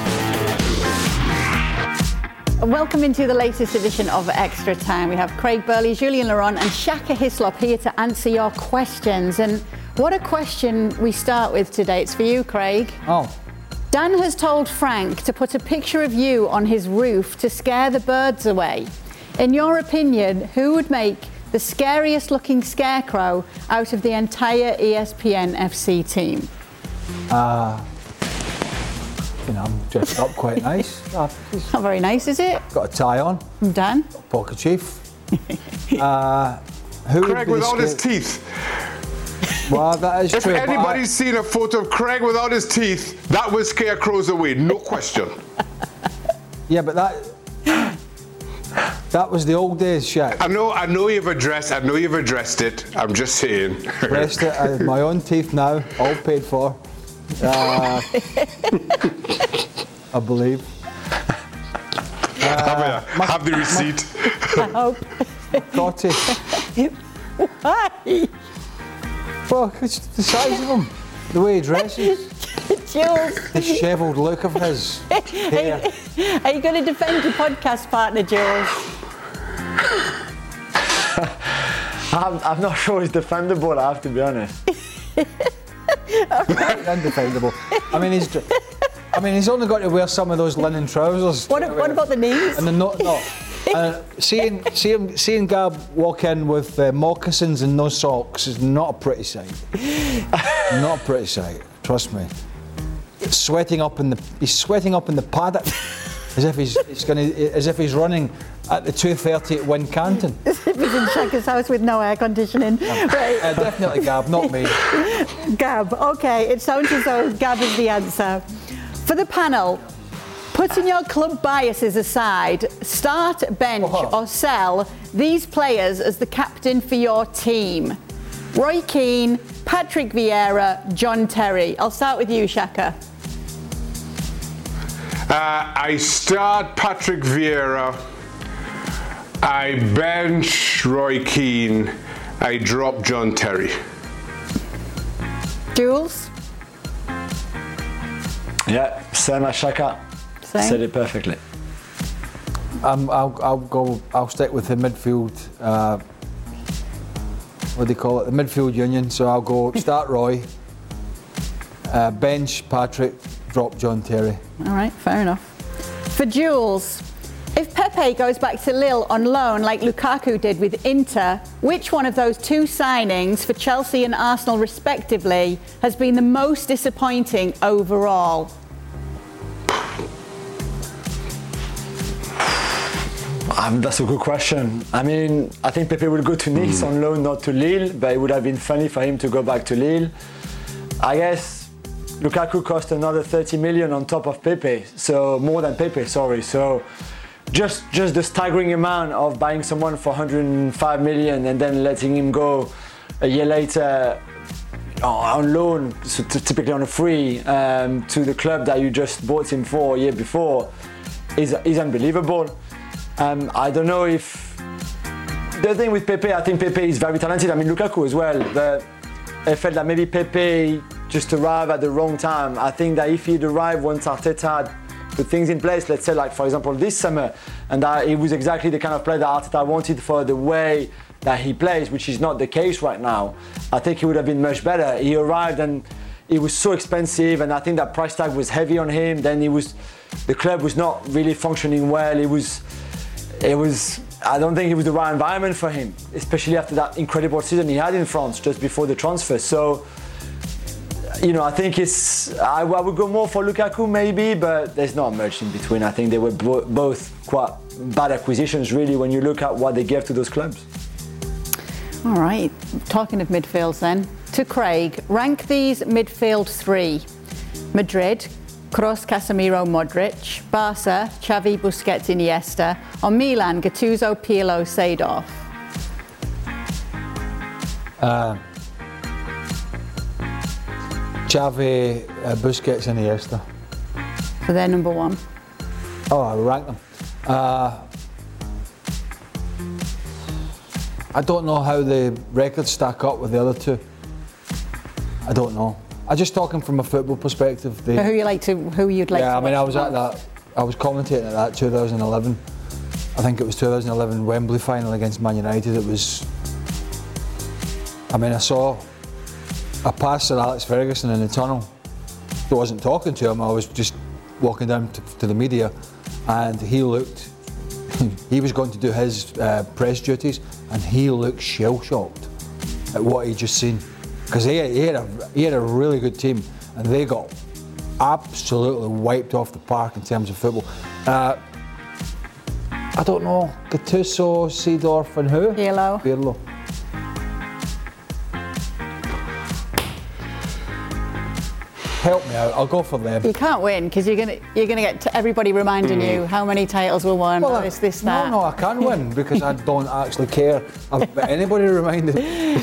Welcome into the latest edition of Extra Time. We have Craig Burley, Julian Laurent, and Shaka Hislop here to answer your questions. And what a question we start with today. It's for you, Craig. Oh. Dan has told Frank to put a picture of you on his roof to scare the birds away. In your opinion, who would make the scariest looking scarecrow out of the entire ESPN FC team? I'm dressed up quite nice. Not very nice, is it? Got a tie on. Dan? Pocket chief. Craig without his teeth. Well, that is true. If anybody's seen a photo of Craig without his teeth, that will scare crows away, no question. Yeah, but that was the old days, Shaq. I know you've addressed it. I'm just saying. Addressed it. I have my own teeth now, all paid for. I believe. Have the receipt. I hope. Got it. Why? Well, it's the size of him, the way he dresses. Jules. The dishevelled look of his hair. Are you going to defend your podcast partner, Jules? I'm not sure it's defendable, I have to be honest. Undefendable. I mean, he's only got to wear some of those linen trousers. What about the knees? And no. Seeing Gab walk in with moccasins and no socks is not a pretty sight. Not a pretty sight, trust me. sweating up in the paddock, as if he's running at the 2:30 at Wincanton. As if he's in Shaka's house with no air conditioning. Right. Definitely Gab, not me. Gab. Okay, it sounds as though Gab is the answer. For the panel, putting your club biases aside, start, bench or sell these players as the captain for your team. Roy Keane, Patrick Vieira, John Terry. I'll start with you, Shaka. I start Patrick Vieira. I bench Roy Keane. I drop John Terry. Jules? Yeah, same as Shaka. Same. Said it perfectly. I'll stick with the midfield. What do you call it? The midfield union. So I'll go start Roy, bench Patrick, drop John Terry. All right, fair enough. For Jules, if Pepe goes back to Lille on loan like Lukaku did with Inter, which one of those two signings for Chelsea and Arsenal respectively has been the most disappointing overall? That's a good question. I mean, I think Pepe will go to Nice on loan, not to Lille, but it would have been funny for him to go back to Lille. I guess Lukaku cost another 30 million on top of Pepe, so more than Pepe, sorry. So just the staggering amount of buying someone for 105 million and then letting him go a year later on loan, so typically on a free, to the club that you just bought him for a year before is unbelievable. I don't know if the thing with Pepe, I think Pepe is very talented. I mean, Lukaku as well. I felt that maybe Pepe just arrived at the wrong time. I think that if he'd arrived once Arteta had put things in place, let's say like for example this summer, and that it was exactly the kind of player that Arteta wanted for the way that he plays, which is not the case right now, I think he would have been much better. He arrived and it was so expensive, and I think that price tag was heavy on him. Then the club was not really functioning well. I don't think it was the right environment for him, especially after that incredible season he had in France just before the transfer. So, I think I would go more for Lukaku maybe, but there's not much in between. I think they were both quite bad acquisitions really when you look at what they gave to those clubs. All right, talking of midfields then, to Craig, rank these midfield three. Madrid, Kroos, Casemiro, Modric. Barca, Xavi, Busquets, Iniesta. Or Milan, Gattuso, Pirlo, Seedorf. Xavi, Busquets, Iniesta. So they're number one. Oh, I rank them. I don't know how the records stack up with the other two. I don't know. I'm just talking from a football perspective. Who you'd like to? Yeah, I mean, I was at that. I was commentating at that 2011. I think it was 2011 Wembley final against Man United. It was. I mean, I saw a pass Sir Alex Ferguson in the tunnel. I wasn't talking to him. I was just walking down to the media, and he looked. He was going to do his press duties, and he looked shell-shocked at what he'd just seen. Because he had a really good team, and they got absolutely wiped off the park in terms of football. I don't know, Gattuso, Seedorf, and who? Pirlo. Help me out. I'll go for them. You can't win because you're gonna get everybody reminding you how many titles were won. Well, that. No, I can win because I don't actually care about anybody reminding.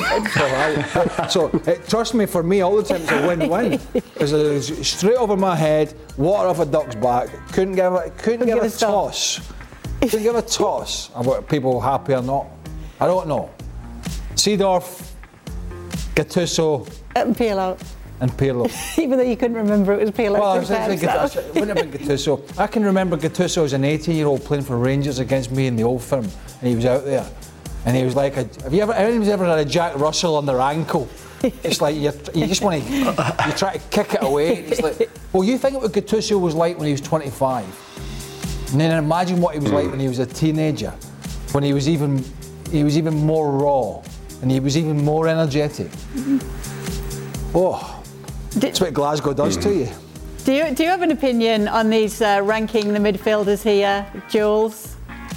So trust me, for me, all the time it's a win-win because it's straight over my head, water off a duck's back. Couldn't give a toss. Couldn't give a toss about people happy or not. I don't know. Seedorf, Gattuso, and Pirlo. Even though you couldn't remember it was Pirlo. Well, it wouldn't have been Gattuso. I can remember Gattuso as an 18-year-old playing for Rangers against me in the Old Firm, and he was out there, and he was like, anyone's ever had a Jack Russell on their ankle? It's like you just want to, you try to kick it away. It's like, well, you think what Gattuso was like when he was 25, and then imagine what he was like when he was a teenager, when he was even more raw, and he was even more energetic. Oh. That's what Glasgow does to you. Do you have an opinion on these ranking the midfielders here, Jules?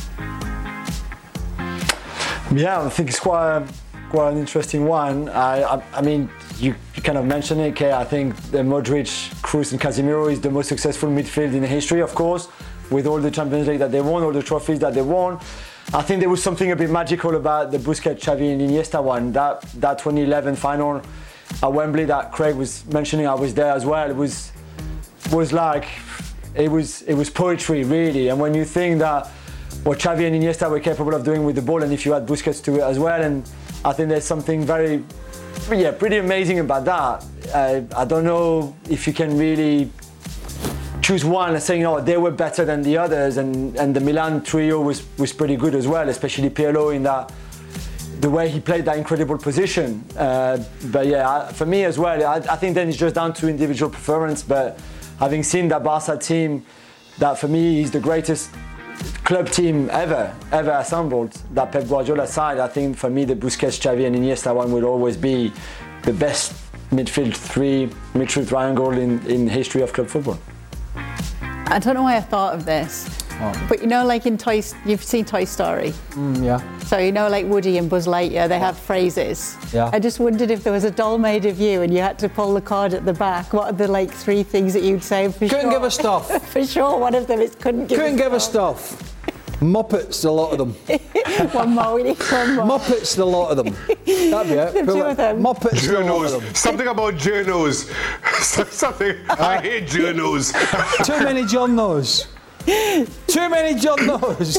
Yeah, I think it's quite an interesting one. I mean, you kind of mentioned it, Kay. I think Modric, Kroos and Casemiro is the most successful midfield in history, of course, with all the Champions League that they won, all the trophies that they won. I think there was something a bit magical about the Busquets, Xavi and Iniesta one. That 2011 final at Wembley that Craig was mentioning, I was there as well. It was like, it was poetry, really. And when you think that what Xavi and Iniesta were capable of doing with the ball, and if you add Busquets to it as well, and I think there's something pretty amazing about that. I don't know if you can really choose one and saying, they were better than the others, and the Milan trio was pretty good as well, especially Pirlo in that, the way he played that incredible position. But yeah, for me as well, I think then it's just down to individual preference, but having seen that Barca team, that for me is the greatest club team ever assembled, that Pep Guardiola side, I think for me the Busquets, Xavi and Iniesta one will always be the best midfield triangle in history of club football. I don't know why I thought of this, but like in you've seen Toy Story? Yeah. So like Woody and Buzz Lightyear, they have phrases. Yeah. I just wondered if there was a doll made of you and you had to pull the cord at the back, what are the 3 things that you'd say? Couldn't give us stuff. For sure, one of them is couldn't give us stuff. Muppets, a lot of them. One more, we need one more. Muppets, a lot of them. That'd be it. Two of them. Muppets, a lot of them. Something about journos. Something. I hate journos. Too many John Knows. Too many John Knows.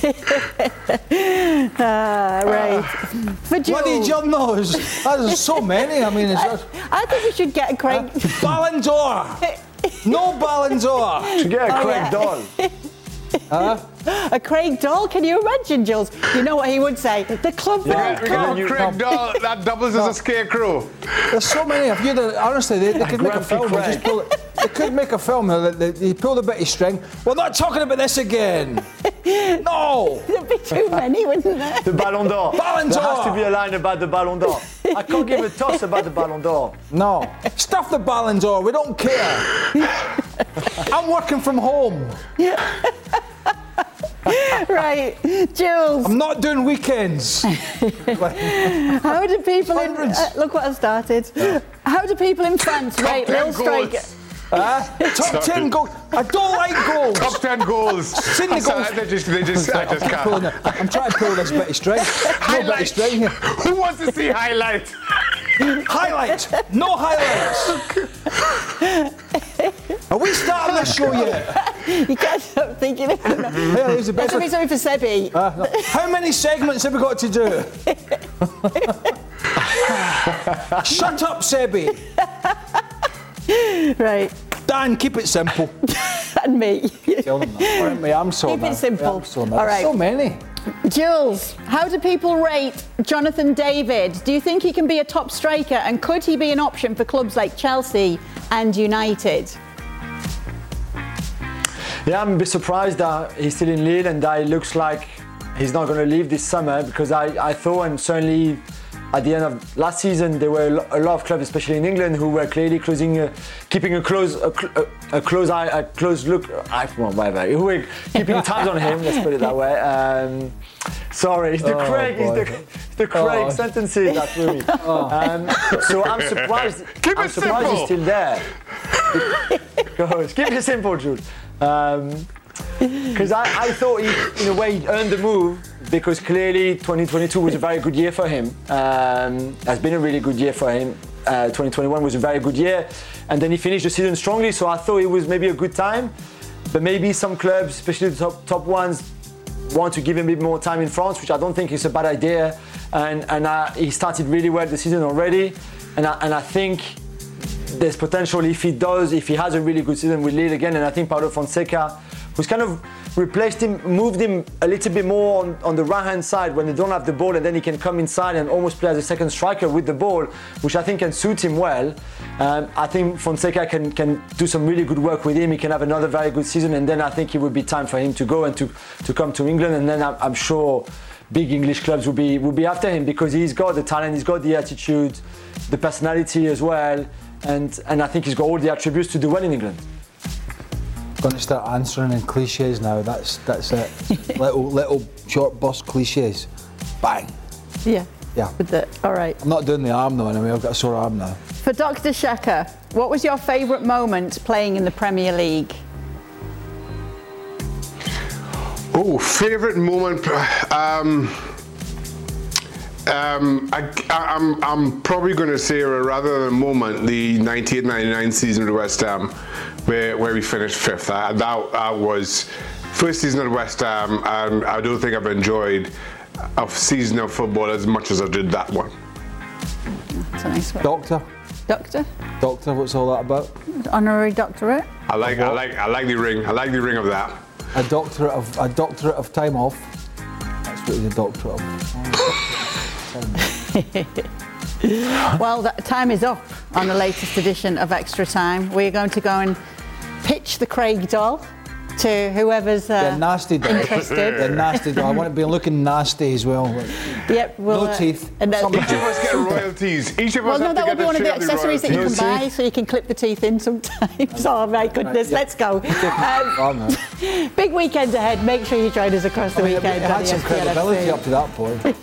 Right. Bloody John Knows. There's so many. I mean, I think we should get a Craig. Ballon d'Or. No Ballon d'Or. Should get a Craig doll. A Craig doll? Can you imagine, Jules? You know what he would say? The Club World Cup. Craig doll that doubles as a scarecrow. There's so many. Honestly, they could make a film. They could make a film. They pulled a bit of string. We're not talking about this again. No. There'd be too many, wouldn't there? The Ballon d'Or. Ballon d'Or. There has to be a line about the Ballon d'Or. I can't give a toss about the Ballon d'Or. No. Stuff the Ballon d'Or. We don't care. I'm working from home. Right, Jules. I'm not doing weekends. How do people look what I started. How do people in France rate Lil Striker? Top 10 goals. I don't like goals. Top 10 goals. Seen the goals. I just can't. I'm trying to pull this bit of string. No bit of string here. Who wants to see highlights? Highlights. No highlights. Are we starting this show yet? You can't stop thinking of it. There's a bit something for Sebi. How many segments have we got to do? Shut up, Sebi. Right. Dan, keep it simple. And me. Tell them that. I'm so Keep it simple. I'm so all right. So many. Jules, how do people rate Jonathan David? Do you think he can be a top striker, and could he be an option for clubs like Chelsea and United? Yeah, I'm a bit surprised that he's still in Lille and that it looks like he's not going to leave this summer, because I thought, and certainly at the end of last season, there were a lot of clubs, especially in England, who were clearly keeping a close look. Whatever. Who were keeping tabs on him. Let's put it that way. Sorry, it's the Craig sentences that threw me. So I'm surprised. He's still there. Keep it simple, Jude. Because I thought he, in a way, he earned the move, because clearly 2022 was a very good year for him. Has been a really good year for him. 2021 was a very good year, and then he finished the season strongly. So I thought it was maybe a good time, but maybe some clubs, especially the top ones, want to give him a bit more time in France, which I don't think is a bad idea. And he started really well the season already, and I think there's potential if he has a really good season with Lille again. And I think Paulo Fonseca, who's kind of replaced him, moved him a little bit more on the right-hand side when they don't have the ball, and then he can come inside and almost play as a second striker with the ball, which I think can suit him well. I think Fonseca can do some really good work with him. He can have another very good season, and then I think it would be time for him to go and to come to England, and then I'm sure big English clubs will be after him, because he's got the talent, he's got the attitude, the personality as well, and I think he's got all the attributes to do well in England. Going to start answering in cliches now. That's it. little short burst cliches. Bang. Yeah. Yeah. All right. I'm not doing the arm though. Anyway, I've got a sore arm now. For Dr. Shaka, what was your favourite moment playing in the Premier League? Oh, favourite moment. I'm probably going to say, rather than a moment, the 98-99 season with West Ham, where we finished 5th. That was first season at West Ham, and I don't think I've enjoyed a season of football as much as I did that one. That's a nice one. Doctor, what's all that about? Honorary doctorate. I like the ring. I like the ring of that. A doctorate of time off. That's what the doctorate of. Well, that time is up on the latest edition of Extra Time. We're going to go and pitch the Craig doll to whoever's nasty doll. interested. The nasty doll. I want to be looking nasty as well. Yep. Well, no teeth. Each of us get royalties. Each of us have that to would be one of the accessories that you can buy, teeth. so you can clip the teeth in sometimes. Oh my goodness, let's go. Big weekend ahead. Make sure you join us across the weekend. It had some credibility up to that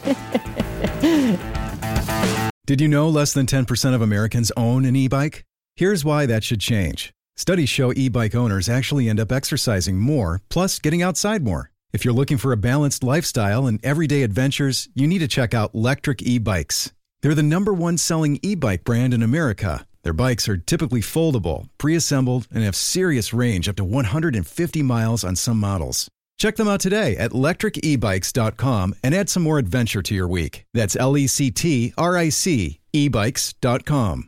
point. Did you know less than 10% of Americans own an e-bike? Here's why that should change. Studies show e-bike owners actually end up exercising more, plus getting outside more. If you're looking for a balanced lifestyle and everyday adventures, you need to check out Lectric e-bikes. They're the #1 selling e-bike brand in America. Their bikes are typically foldable, pre-assembled, and have serious range up to 150 miles on some models. Check them out today at lectricebikes.com and add some more adventure to your week. That's LECTRIC ebikes.com.